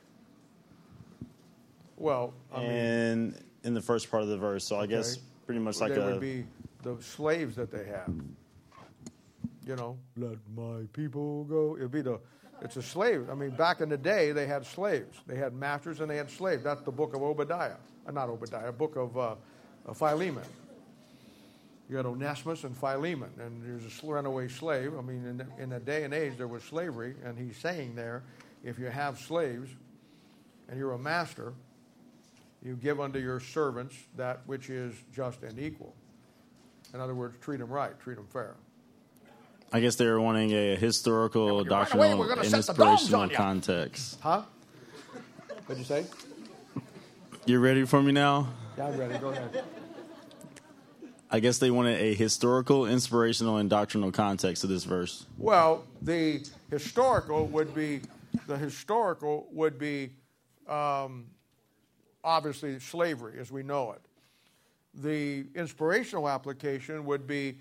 Well, I mean, and in the first part of the verse, so I guess pretty much like they would be the slaves that they have. You know, let my people go. It's a slave. I mean, back in the day, they had slaves. They had masters and they had slaves. That's the book of Obadiah. Not Obadiah, book of Philemon. You had Onesimus and Philemon, and there's a runaway slave. I mean, in the day and age, there was slavery, and he's saying there, if you have slaves and you're a master, you give unto your servants that which is just and equal. In other words, treat them right, treat them fair. I guess they were wanting a historical, doctrinal, and inspirational context. Huh? What'd you say? You ready for me now? Yeah, I'm ready. Go ahead. I guess they wanted a historical, inspirational, and doctrinal context to this verse. Well, the historical would be obviously slavery as we know it. The inspirational application would be,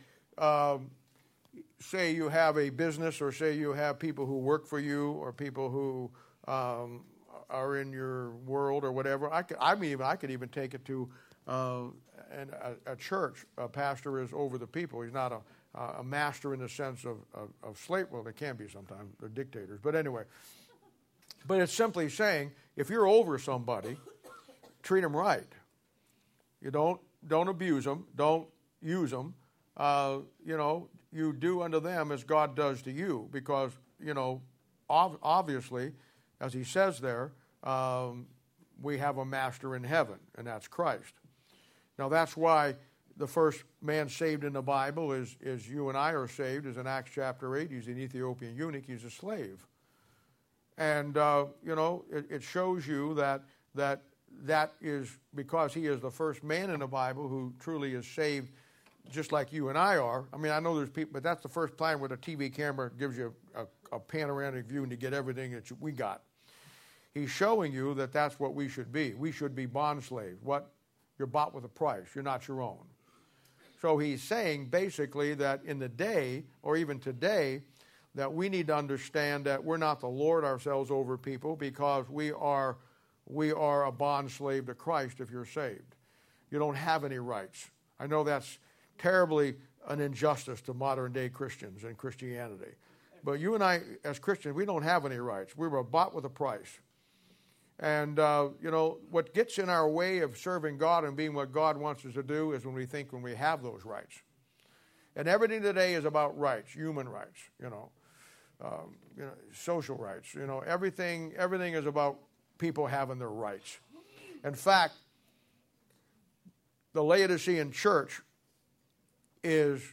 say you have a business, or say you have people who work for you, or people who are in your world, or whatever. I could even take it to a church. A pastor is over the people. He's not a master in the sense of slave. Well, they can be sometimes. They're dictators. But anyway. But it's simply saying, if you're over somebody, treat them right. You don't abuse them. Don't use them. You do unto them as God does to you, because, obviously, as he says there, we have a master in heaven, and that's Christ. Now, that's why the first man saved in the Bible is you and I are saved, is in Acts chapter 8. He's an Ethiopian eunuch. He's a slave. And, it shows you that is because he is the first man in the Bible who truly is saved, just like you and I are. I mean, I know there's people, but that's the first time where the TV camera gives you a panoramic view and you get everything that we got. He's showing you that that's what we should be. We should be bond slaves. You're bought with a price. You're not your own. So he's saying basically that in the day, or even today, that we need to understand that we're not to lord ourselves over people, because we are a bond slave to Christ if you're saved. You don't have any rights. I know that's terribly an injustice to modern day Christians and Christianity. But you and I, as Christians, we don't have any rights. We were bought with a price. And, what gets in our way of serving God and being what God wants us to do is when we have those rights. And everything today is about rights, human rights, social rights. Everything is about people having their rights. In fact, the Laodicean church is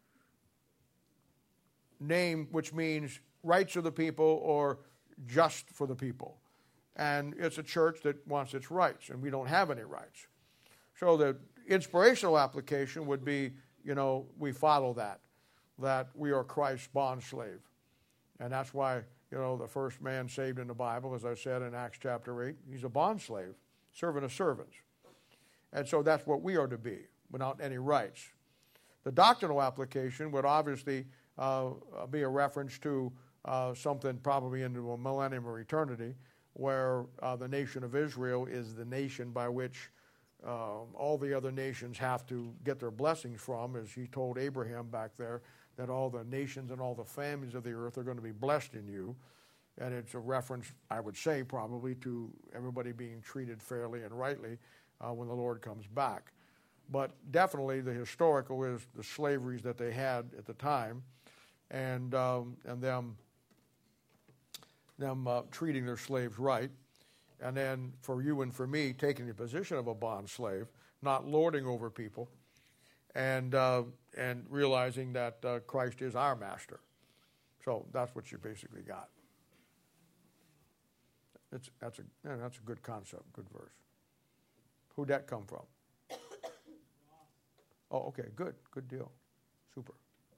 named, which means rights of the people or just for the people. And it's a church that wants its rights, and we don't have any rights. So the inspirational application would be, we follow that we are Christ's bond slave. And that's why, the first man saved in the Bible, as I said in Acts chapter 8, he's a bond slave, servant of servants. And so that's what we are to be, without any rights. The doctrinal application would obviously be a reference to something probably into a millennium or eternity, where the nation of Israel is the nation by which all the other nations have to get their blessings from, as he told Abraham back there, that all the nations and all the families of the earth are going to be blessed in you. And it's a reference, I would say, probably to everybody being treated fairly and rightly when the Lord comes back. But definitely the historical is the slaveries that they had at the time, and them treating their slaves right. And then for you and for me, taking the position of a bond slave, not lording over people, and realizing that Christ is our master. So that's what you basically got. That's a good concept, good verse. Who'd that come from? Oh, okay, good deal, super.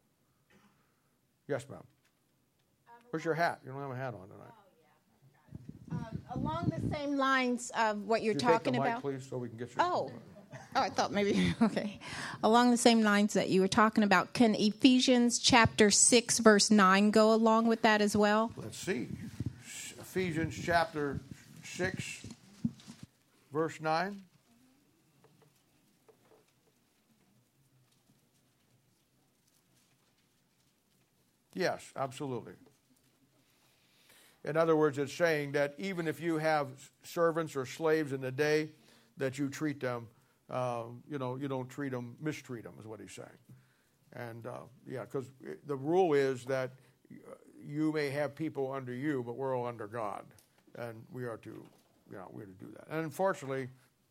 Yes, ma'am. Where's your hat? You don't have a hat on tonight. Along the same lines of what you're talking about. Take the mic, please, so we can get you. Oh, I thought maybe, okay. Along the same lines that you were talking about, can Ephesians chapter 6, verse 9 go along with that as well? Let's see. Ephesians chapter 6, verse 9. Yes, absolutely. In other words, it's saying that even if you have servants or slaves in the day, that you treat them you don't mistreat them, is what he's saying. And, because the rule is that you may have people under you, but we're all under God. And we are to do that. And unfortunately,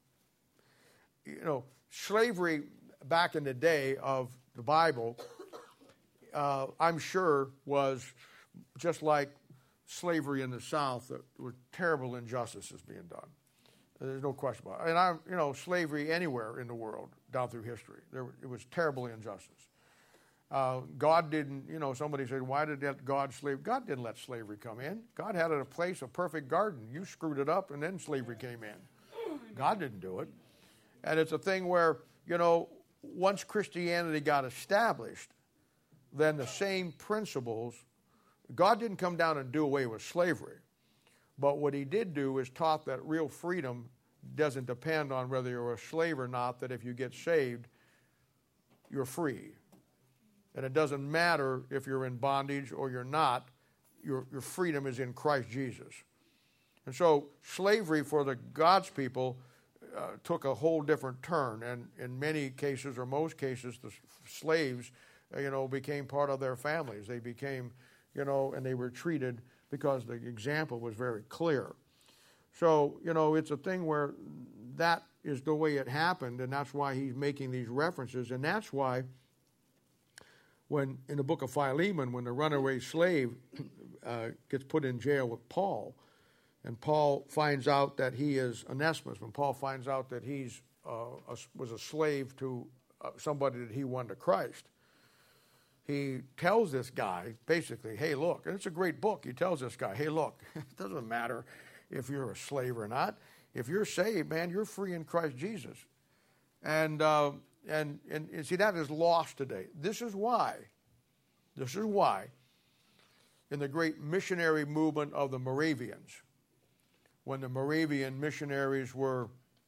slavery back in the day of the Bible, I'm sure was just like slavery in the South. There were terrible injustices being done. There's no question about it. And slavery anywhere in the world down through history, it was terrible injustice. God didn't, somebody said, why did God slave? God didn't let slavery come in. God had a place, a perfect garden. You screwed it up, and then slavery came in. God didn't do it. And it's a thing where, once Christianity got established, then the same principles, God didn't come down and do away with slavery. But what he did do is taught that real freedom doesn't depend on whether you're a slave or not, that if you get saved, you're free. And it doesn't matter if you're in bondage or you're not, your freedom is in Christ Jesus. And so slavery for the God's people took a whole different turn. And in many cases, or most cases, the slaves, became part of their families. They became, and they were treated because the example was very clear. So, it's a thing where that is the way it happened, and that's why he's making these references. And that's why when in the book of Philemon, when the runaway slave gets put in jail with Paul, and Paul finds out that he is Onesimus, when Paul finds out that he's was a slave to somebody that he won to Christ, he tells this guy, basically, hey, look, and it's a great book. He tells this guy, hey, look, it doesn't matter if you're a slave or not. If you're saved, man, you're free in Christ Jesus. And see, that is lost today. This is why, in the great missionary movement of the Moravians, when the Moravian missionaries were,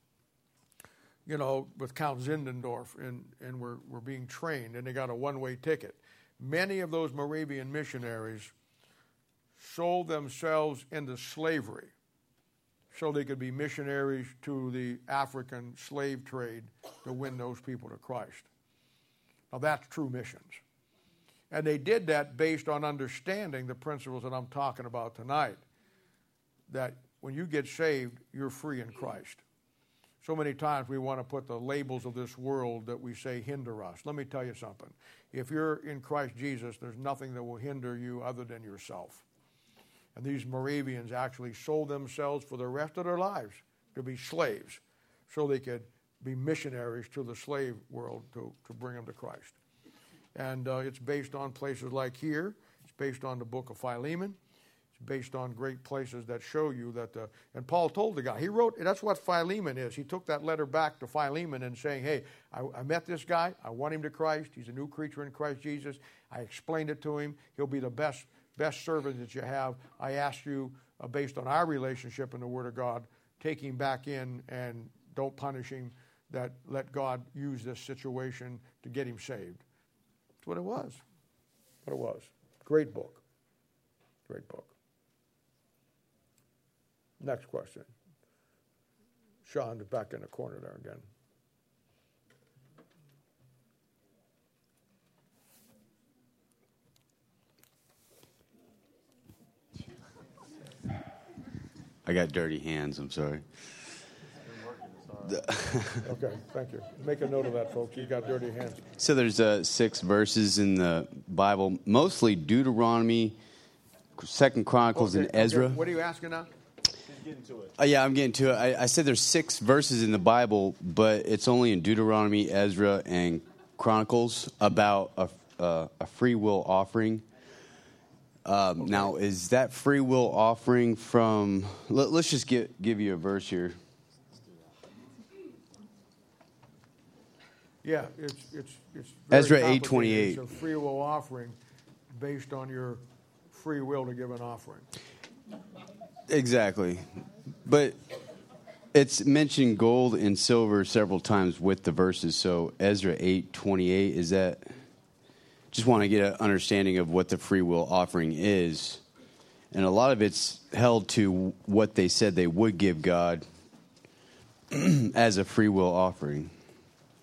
with Count Zinzendorf and were being trained, and they got a one-way ticket. Many of those Moravian missionaries sold themselves into slavery so they could be missionaries to the African slave trade to win those people to Christ. Now that's true missions. And they did that based on understanding the principles that I'm talking about tonight, that when you get saved, you're free in Christ. So many times we want to put the labels of this world that we say hinder us. Let me tell you something. If you're in Christ Jesus, there's nothing that will hinder you other than yourself. And these Moravians actually sold themselves for the rest of their lives to be slaves so they could be missionaries to the slave world to bring them to Christ. And it's based on places like here. It's based on the book of Philemon. It's based on great places that show you that, and Paul told the guy, he wrote, that's what Philemon is. He took that letter back to Philemon and saying, hey, I met this guy. I won him to Christ. He's a new creature in Christ Jesus. I explained it to him. He'll be the best servant that you have. I ask you, based on our relationship in the Word of God, take him back in and don't punish him. That let God use this situation to get him saved. That's what it was. What it was. Great book. Great book. Next question. Sean, back in the corner there again. I got dirty hands, I'm sorry. Okay, thank you. Make a note of that, folks. You got dirty hands. So there's 6 verses in the Bible, mostly Deuteronomy, 2 Chronicles, and Ezra. Okay. What are you asking now? Getting to it. Yeah, I'm getting to it. I said there's 6 verses in the Bible, but it's only in Deuteronomy, Ezra, and Chronicles about a free will offering. Okay. Now, is that free will offering from... Let's just give you a verse here. Yeah, it's Ezra very 8:28. It's a free will offering based on your free will to give an offering. Exactly. But it's mentioned gold and silver several times with the verses. So Ezra 8:28, is that... Just want to get an understanding of what the free will offering is. And a lot of it's held to what they said they would give God as a free will offering.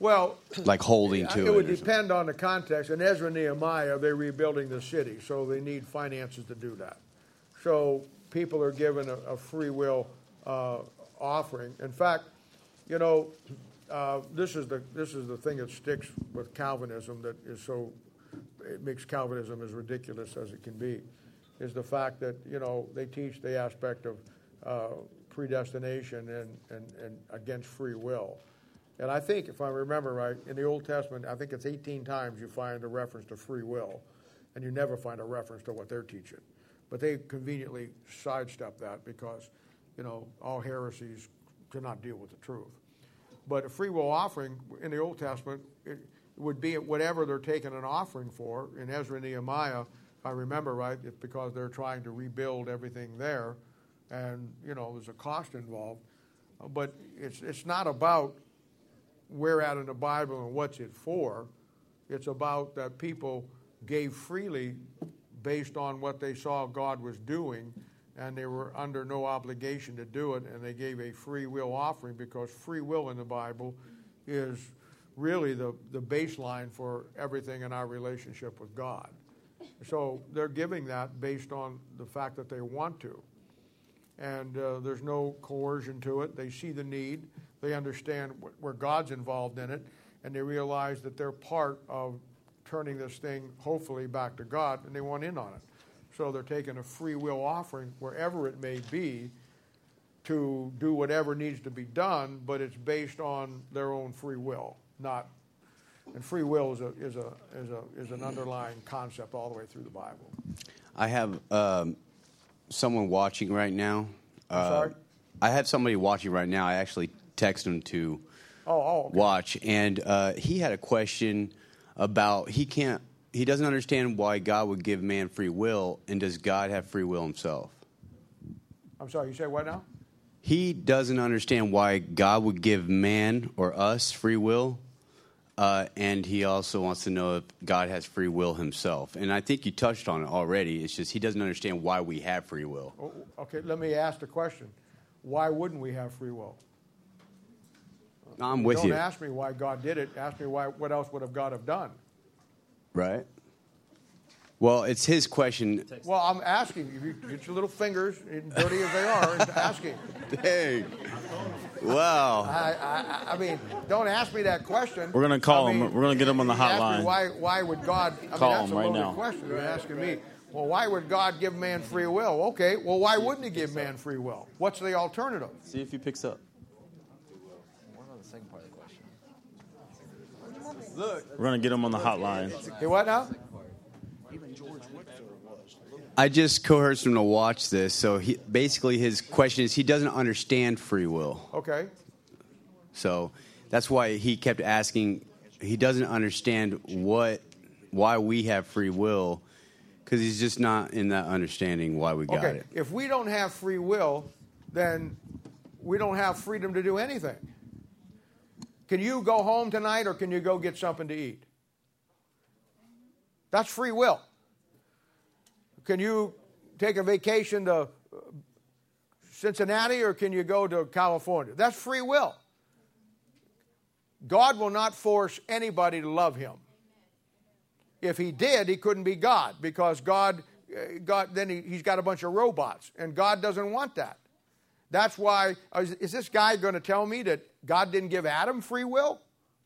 Well, like holding to it. It would depend on the context. In Ezra and Nehemiah, they're rebuilding the city, so they need finances to do that. So people are given a free will offering. In fact, you know, this is the thing that sticks with Calvinism that is so, it makes Calvinism as ridiculous as it can be, is the fact that, you know, they teach the aspect of predestination and against free will. And I think, if I remember right, in the Old Testament, I think it's 18 times you find a reference to free will, and you never find a reference to what they're teaching. But they conveniently sidestep that because, you know, all heresies cannot deal with the truth. But a free will offering in the Old Testament, it would be whatever they're taking an offering for. In Ezra and Nehemiah, if I remember right, it's because they're trying to rebuild everything there, and, you know, there's a cost involved. But it's not about where at in the Bible and what's it for. It's about that people gave freely based on what they saw God was doing, and they were under no obligation to do it, and they gave a free will offering, because free will in the Bible is really the baseline for everything in our relationship with God. So they're giving that based on the fact that they want to. And there's no coercion to it. They see the need. They understand where God's involved in it, and they realize that they're part of turning this thing hopefully back to God, and they want in on it. So they're taking a free will offering, wherever it may be, to do whatever needs to be done, but it's based on their own free will, not. And free will is an underlying concept all the way through the Bible. I have someone watching right now. I'm sorry? I have somebody watching right now. I actually text him to okay. watch, and he had a question about he doesn't understand why God would give man free will, and does God have free will himself? I'm sorry, you say what now? He doesn't understand why God would give man or us free will, and he also wants to know if God has free will himself. And I think you touched on it already. It's just he doesn't understand why we have free will. Okay, let me ask the question. Why wouldn't we have free will? I'm with you. Don't ask me why God did it. Ask me what else would God have done? Right. Well, it's his question. Well, I'm asking. If you get your little fingers, dirty as they are, and asking. Dang. Wow. I mean, don't ask me that question. We're going to call him. We're going to get him on the hotline. Why would God? Call that's him right a loaded now. question. You're asking me. Well, why would God give man free will? Okay. Well, why wouldn't he give man free will? What's the alternative? See if he picks up. Look. We're going to get him on the hotline. Hey, what now? I just coerced him to watch this. So basically his question is he doesn't understand free will. Okay. So that's why he kept asking. He doesn't understand why we have free will, because he's just not in that understanding why we got it. If we don't have free will, then we don't have freedom to do anything. Can you go home tonight, or can you go get something to eat? That's free will. Can you take a vacation to Cincinnati, or can you go to California? That's free will. God will not force anybody to love him. If he did, he couldn't be God, because God then he's got a bunch of robots, and God doesn't want that. That's why, is this guy going to tell me that God didn't give Adam free will?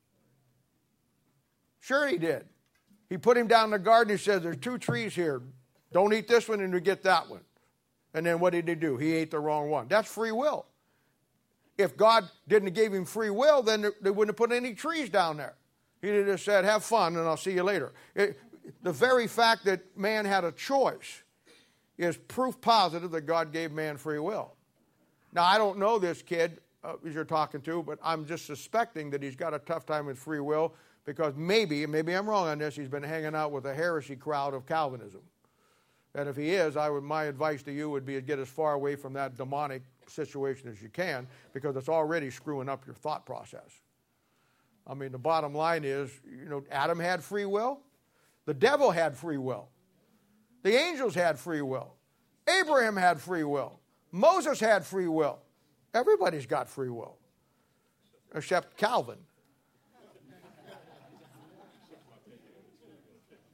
Sure he did. He put him down in the garden. He said, there's 2 trees here. Don't eat this one and you get that one. And then what did he do? He ate the wrong one. That's free will. If God didn't give him free will, then they wouldn't have put any trees down there. He'd have just said, have fun and I'll see you later. The very fact that man had a choice is proof positive that God gave man free will. Now, I don't know this kid as you're talking to, but I'm just suspecting that he's got a tough time with free will, because maybe I'm wrong on this, he's been hanging out with a heresy crowd of Calvinism. And if he is, my advice to you would be to get as far away from that demonic situation as you can, because it's already screwing up your thought process. I mean, the bottom line is, Adam had free will. The devil had free will. The angels had free will. Abraham had free will. Moses had free will. Everybody's got free will, except Calvin.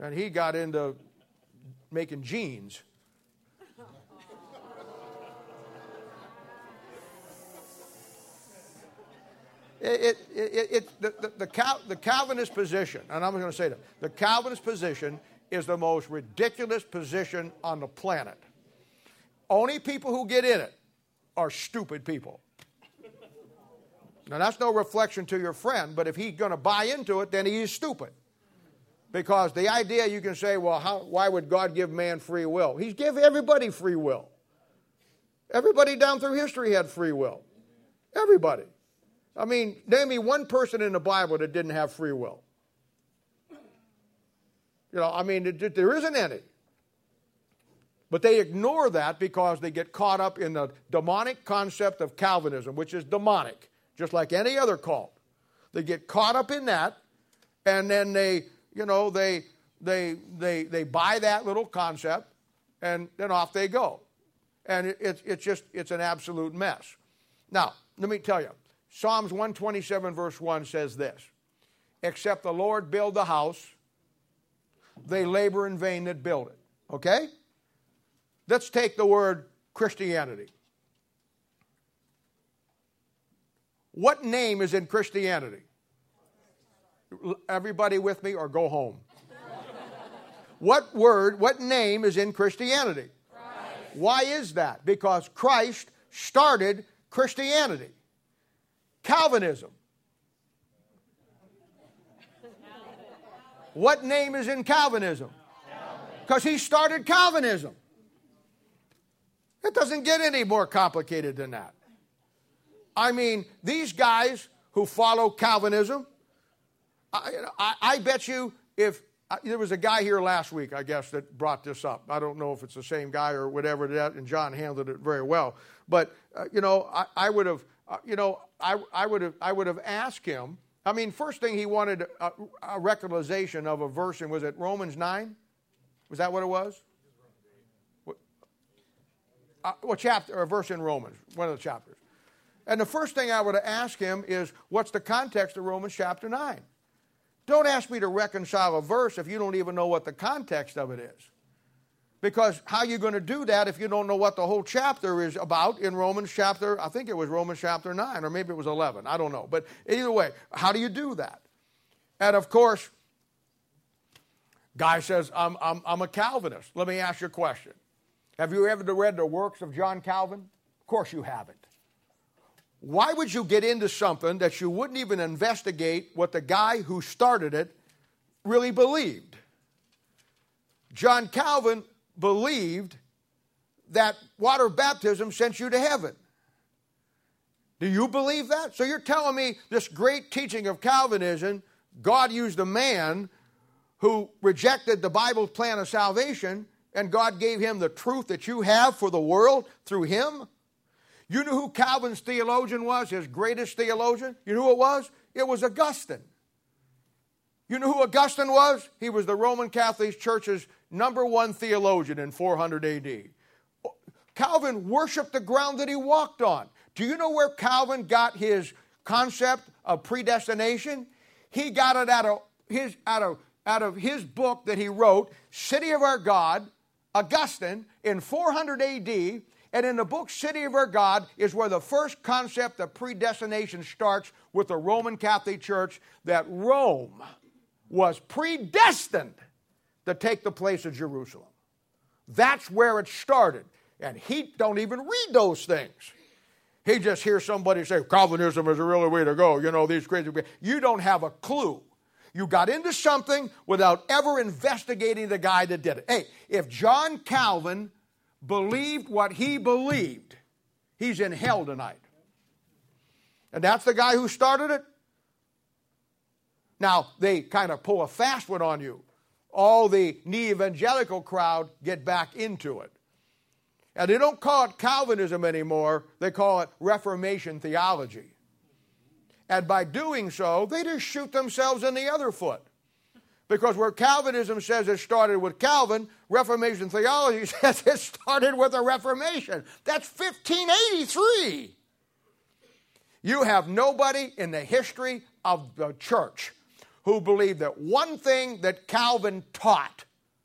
and he got into making jeans. The Calvinist position, and I'm going to say that, the Calvinist position is the most ridiculous position on the planet. Only people who get in it are stupid people. Now, that's no reflection to your friend, but if he's going to buy into it, then he is stupid. Because the idea you can say, well, why would God give man free will? He's give everybody free will. Everybody down through history had free will. Everybody. I mean, name me one person in the Bible that didn't have free will. You know, I mean, there isn't any. But they ignore that because they get caught up in the demonic concept of Calvinism, which is demonic, just like any other cult. They get caught up in that, and then they buy that little concept, and then off they go. And it's an absolute mess. Now, let me tell you, Psalms 127 verse 1 says this, except the Lord build the house, they labor in vain that build it. Okay? Let's take the word Christianity. What name is in Christianity? Everybody with me or go home? What name is in Christianity? Christ. Why is that? Because Christ started Christianity. Calvinism. What name is in Calvinism? Because he started Calvinism. It doesn't get any more complicated than that. I mean, these guys who follow Calvinism, I bet you if there was a guy here last week, I guess, that brought this up. I don't know if it's the same guy or whatever, and John handled it very well. But I would have asked him. I mean, first thing he wanted a recognition of a verse, and was it Romans 9? Was that what it was? What chapter or a verse in Romans? One of the chapters. And the first thing I would have asked him is, what's the context of Romans chapter 9? Don't ask me to reconcile a verse if you don't even know what the context of it is. Because how are you going to do that if you don't know what the whole chapter is about in Romans chapter, I think it was Romans chapter 9, or maybe it was 11. I don't know. But either way, how do you do that? And of course, guy says, I'm a Calvinist. Let me ask you a question. Have you ever read the works of John Calvin? Of course you haven't. Why would you get into something that you wouldn't even investigate what the guy who started it really believed? John Calvin believed that water baptism sent you to heaven. Do you believe that? So you're telling me this great teaching of Calvinism, God used a man who rejected the Bible's plan of salvation, and God gave him the truth that you have for the world through him? You know who Calvin's theologian was, his greatest theologian? You know who it was? It was Augustine. You know who Augustine was? He was the Roman Catholic Church's #1 theologian in 400 AD. Calvin worshiped the ground that he walked on. Do you know where Calvin got his concept of predestination? He got it out of his book that he wrote, City of Our God, Augustine, in 400 AD. And in the book City of Our God is where the first concept of predestination starts with the Roman Catholic Church, that Rome was predestined to take the place of Jerusalem. That's where it started. And he don't even read those things. He just hears somebody say, Calvinism is the real way to go. You know, these crazy people. You don't have a clue. You got into something without ever investigating the guy that did it. Hey, if John Calvin believed what he believed, he's in hell tonight. And that's the guy who started it. Now, they kind of pull a fast one on you. All the neo-evangelical crowd get back into it. And they don't call it Calvinism anymore. They call it Reformation theology. And by doing so, they just shoot themselves in the other foot. Because where Calvinism says it started with Calvin, Reformation theology says it started with the Reformation. That's 1583. You have nobody in the history of the church who believed that one thing that Calvin taught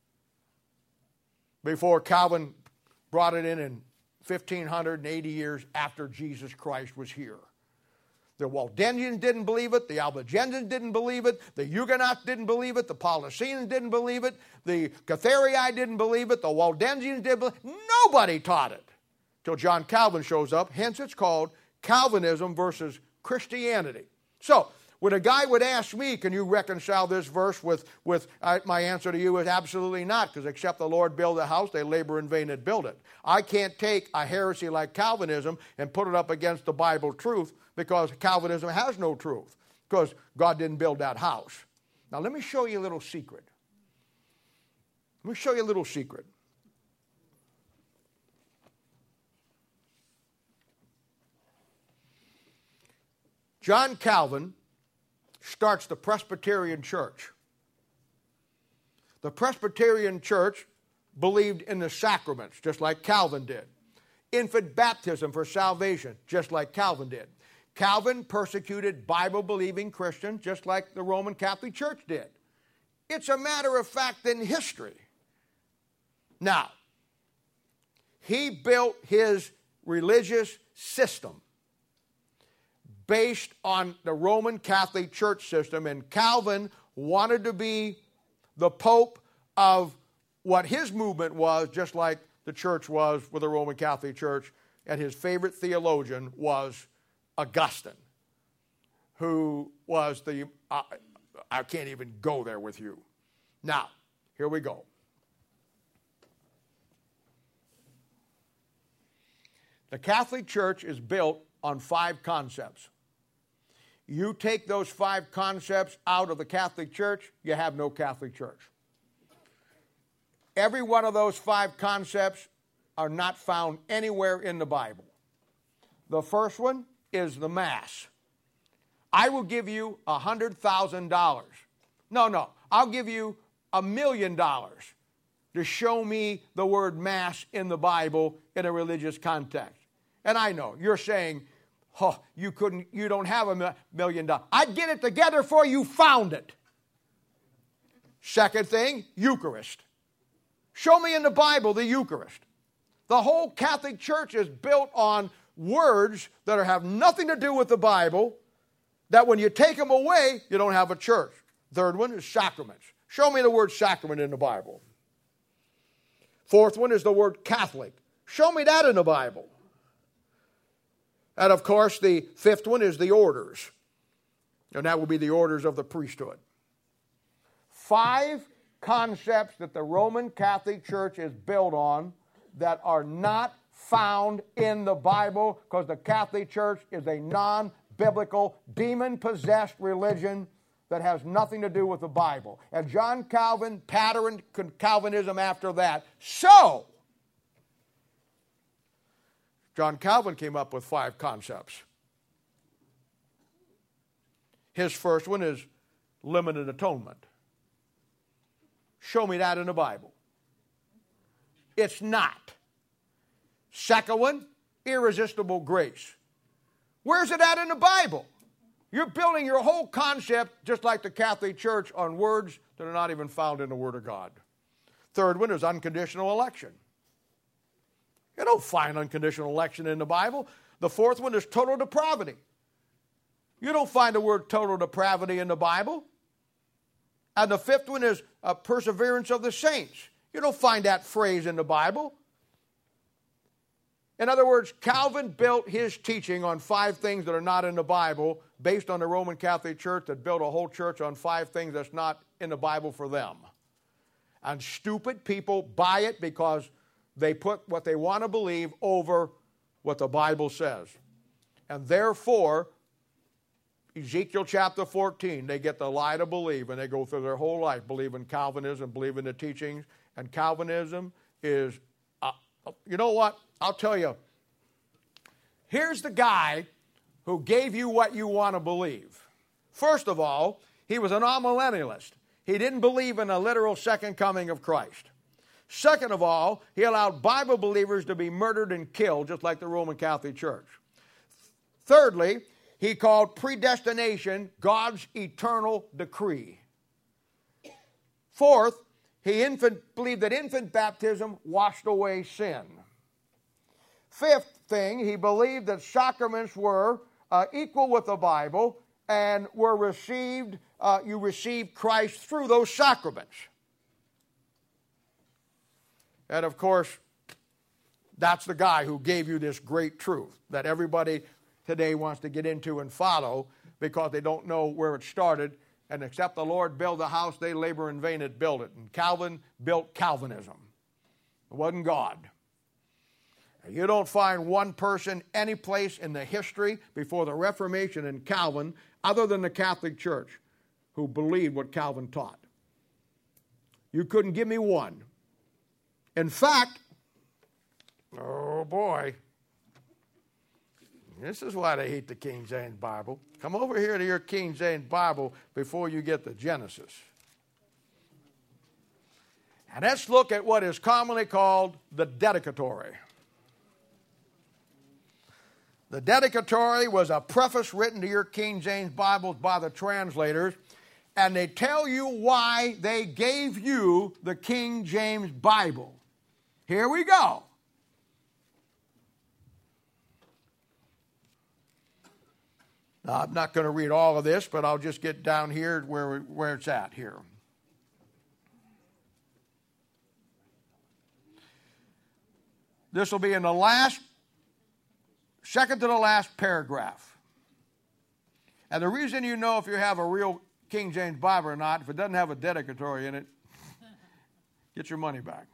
before Calvin brought it in 1,580 years after Jesus Christ was here. The Waldensians didn't believe it. The Albigensians didn't believe it. The Huguenots didn't believe it. The Paulicians didn't believe it. The Catharii didn't believe it. The Waldensians didn't believe it. Nobody taught it till John Calvin shows up. Hence it's called Calvinism versus Christianity. So when a guy would ask me, can you reconcile this verse with my answer to you is absolutely not, because except the Lord build a house, they labor in vain that build it. I can't take a heresy like Calvinism and put it up against the Bible truth, because Calvinism has no truth, because God didn't build that house. Now let me show you a little secret. Let me show you a little secret. John Calvin starts the Presbyterian Church. The Presbyterian Church believed in the sacraments, just like Calvin did. Infant baptism for salvation, just like Calvin did. Calvin persecuted Bible-believing Christians, just like the Roman Catholic Church did. It's a matter of fact in history. Now, he built his religious system based on the Roman Catholic Church system, and Calvin wanted to be the Pope of what his movement was, just like the church was with the Roman Catholic Church, and his favorite theologian was Augustine, who was the, I can't even go there with you. Now, here we go. The Catholic Church is built on 5 concepts. You take those 5 concepts out of the Catholic Church, you have no Catholic Church. Every one of those 5 concepts are not found anywhere in the Bible. The first one is the Mass. I will give you $100,000. No, I'll give you $1 million to show me the word Mass in the Bible in a religious context. And I know, you're saying, oh, you don't have $1 million. I'd get it together for you, found it. Second thing, Eucharist. Show me in the Bible the Eucharist. The whole Catholic Church is built on words that have nothing to do with the Bible, that when you take them away, you don't have a church. Third one is sacraments. Show me the word sacrament in the Bible. Fourth one is the word Catholic. Show me that in the Bible. And of course, the fifth one is the orders. And that will be the orders of the priesthood. 5 concepts that the Roman Catholic Church is built on that are not found in the Bible, because the Catholic Church is a non-biblical, demon-possessed religion that has nothing to do with the Bible. And John Calvin patterned Calvinism after that. So, John Calvin came up with 5 concepts. His first one is limited atonement. Show me that in the Bible. It's not. Second one, irresistible grace. Where's it at in the Bible? You're building your whole concept, just like the Catholic Church, on words that are not even found in the Word of God. Third one is unconditional election. You don't find unconditional election in the Bible. The fourth one is total depravity. You don't find the word total depravity in the Bible. And the fifth one is perseverance of the saints. You don't find that phrase in the Bible. In other words, Calvin built his teaching on 5 things that are not in the Bible, based on the Roman Catholic Church that built a whole church on 5 things that's not in the Bible for them. And stupid people buy it because they put what they want to believe over what the Bible says. And therefore, Ezekiel chapter 14, they get the lie to believe, and they go through their whole life believing Calvinism, believing the teachings. And Calvinism is, you know what? I'll tell you. Here's the guy who gave you what you want to believe. First of all, he was an amillennialist. He didn't believe in a literal second coming of Christ. Second of all, he allowed Bible believers to be murdered and killed, just like the Roman Catholic Church. Thirdly, he called predestination God's eternal decree. Fourth, he believed that infant baptism washed away sin. Fifth thing, he believed that sacraments were equal with the Bible and were received, you received Christ through those sacraments. And of course, that's the guy who gave you this great truth that everybody today wants to get into and follow because they don't know where it started. And except the Lord build a house, they labor in vain that build it. And Calvin built Calvinism. It wasn't God. You don't find one person any place in the history before the Reformation and Calvin, other than the Catholic Church, who believed what Calvin taught. You couldn't give me one. In fact, oh boy, this is why they hate the King James Bible. Come over here to your King James Bible before you get to Genesis. And let's look at what is commonly called the dedicatory. The dedicatory was a preface written to your King James Bibles by the translators, and they tell you why they gave you the King James Bible. Here we go. Now, I'm not going to read all of this, but I'll just get down here where it's at here. This will be in the last, second to the last paragraph. And the reason you know if you have a real King James Bible or not, if it doesn't have a dedicatory in it, get your money back.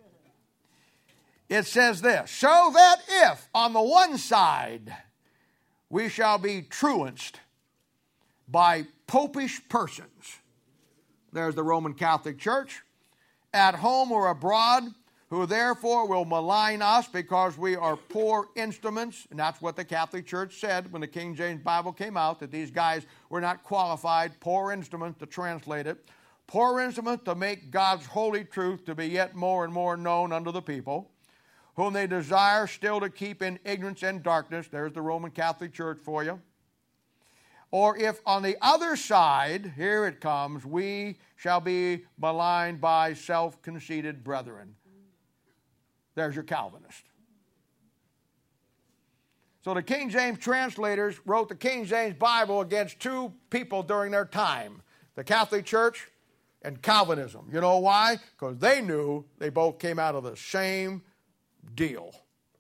It says this, so that if on the one side we shall be truanced by popish persons, there's the Roman Catholic Church, at home or abroad, who therefore will malign us because we are poor instruments, and that's what the Catholic Church said when the King James Bible came out, that these guys were not qualified, poor instruments to translate it, poor instruments to make God's holy truth to be yet more and more known unto the people, whom they desire still to keep in ignorance and darkness. There's the Roman Catholic Church for you. Or if on the other side, here it comes, we shall be maligned by self-conceited brethren. There's your Calvinist. So the King James translators wrote the King James Bible against two people during their time, the Catholic Church and Calvinism. You know why? Because they knew they both came out of the same deal.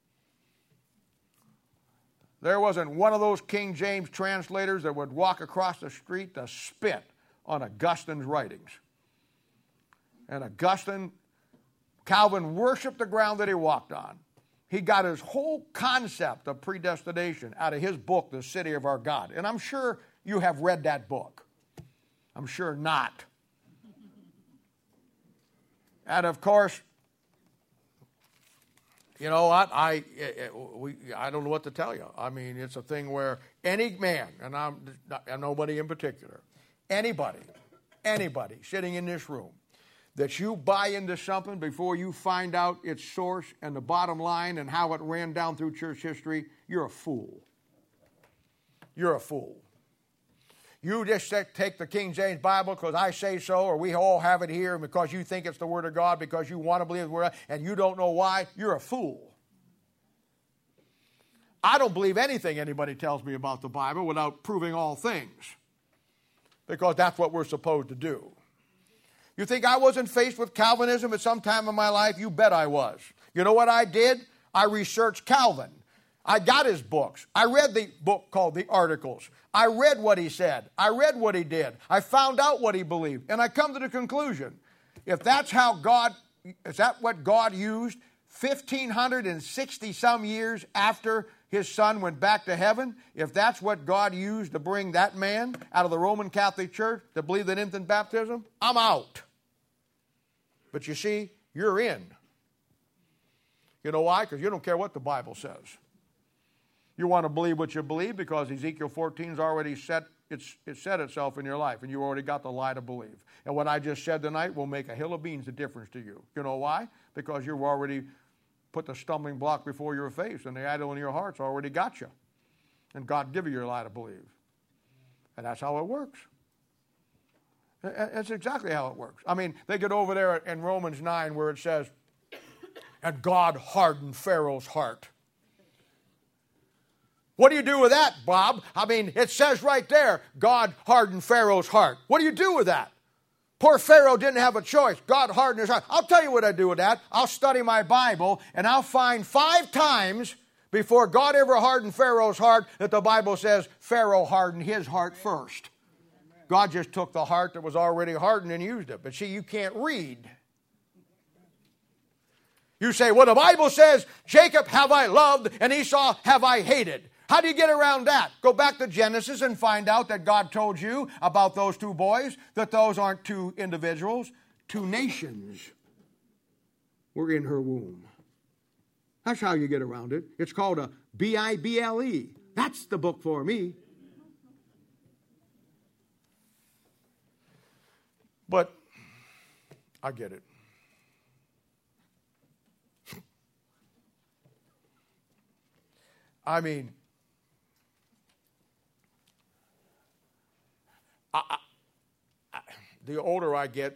There wasn't one of those King James translators that would walk across the street to spit on Augustine's writings. And Calvin worshiped the ground that he walked on. He got his whole concept of predestination out of his book, The City of Our God. And I'm sure you have read that book. I'm sure not. And of course, you know what? I don't know what to tell you. I mean, it's a thing where any man, and I'm nobody in particular, anybody sitting in this room, that you buy into something before you find out its source and the bottom line and how it ran down through church history, you're a fool. You're a fool. You just take the King James Bible because I say so, or we all have it here, and because you think it's the Word of God, because you want to believe the Word of God, and you don't know why, you're a fool. I don't believe anything anybody tells me about the Bible without proving all things, because that's what we're supposed to do. You think I wasn't faced with Calvinism at some time in my life? You bet I was. You know what I did? I researched Calvin. I got his books. I read the book called The Articles. I read what he said. I read what he did. I found out what he believed. And I come to the conclusion, if that's how God, is that what God used 1,560 some years after his son went back to heaven, if that's what God used to bring that man out of the Roman Catholic Church to believe in infant baptism, I'm out. But you see, you're in. You know why? Because you don't care what the Bible says. You want to believe what you believe because Ezekiel 14's already set itself in your life, and you already got the lie to believe. And what I just said tonight will make a hill of beans of difference to you. You know why? Because you've already put the stumbling block before your face, and the idol in your heart's already got you. And God give you your lie to believe. And that's how it works. That's exactly how it works. I mean, they get over there in Romans 9 where it says, and God hardened Pharaoh's heart. What do you do with that, Bob? I mean, it says right there, God hardened Pharaoh's heart. What do you do with that? Poor Pharaoh didn't have a choice. God hardened his heart. I'll tell you what I do with that. I'll study my Bible, and I'll find 5 times before God ever hardened Pharaoh's heart that the Bible says Pharaoh hardened his heart first. God just took the heart that was already hardened and used it. But see, you can't read. You say, well, the Bible says, Jacob have I loved and Esau have I hated. How do you get around that? Go back to Genesis and find out that God told you about those 2 boys, that those aren't 2 individuals, 2 nations were in her womb. That's how you get around it. It's called a Bible. That's the book for me. But I get it. I mean, the older I get,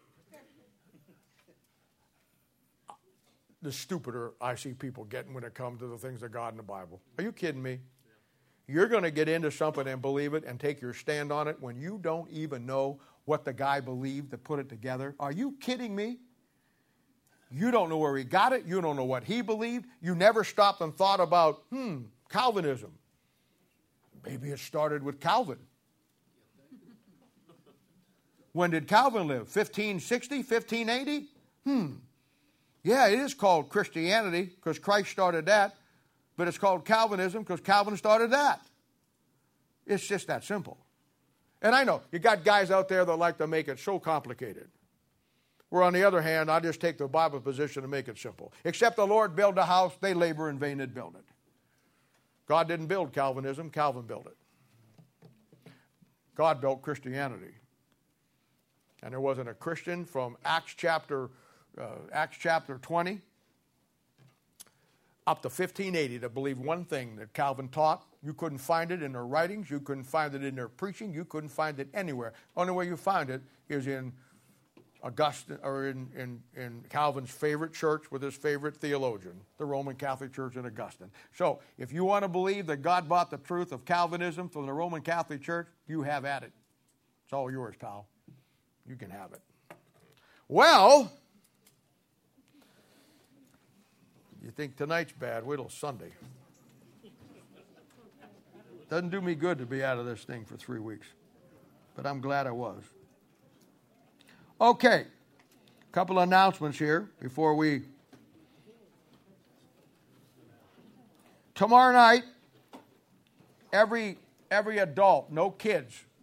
the stupider I see people getting when it comes to the things of God in the Bible. Are you kidding me? You're going to get into something and believe it and take your stand on it when you don't even know what the guy believed that put it together. Are you kidding me? You don't know where he got it. You don't know what he believed. You never stopped and thought about, Calvinism. Maybe it started with Calvin. When did Calvin live? 1560, 1580? Yeah, it is called Christianity because Christ started that, but it's called Calvinism because Calvin started that. It's just that simple. And I know, you got guys out there that like to make it so complicated. Where on the other hand, I just take the Bible position and make it simple. Except the Lord build a house, they labor in vain that build it. God didn't build Calvinism, Calvin built it. God built Christianity. And there wasn't a Christian from Acts chapter 20 up to 1580 to believe one thing that Calvin taught. You couldn't find it in their writings. You couldn't find it in their preaching. You couldn't find it anywhere. Only way you find it is in Augustine, or in Calvin's favorite church with his favorite theologian, the Roman Catholic Church in Augustine. So, if you want to believe that God bought the truth of Calvinism from the Roman Catholic Church, you have at it. It's all yours, pal. You can have it. Well, you think tonight's bad, wait till Sunday. Doesn't do me good to be out of this thing for 3 weeks, but I'm glad I was. Okay, a couple of announcements here before we... Tomorrow night, every adult, no kids,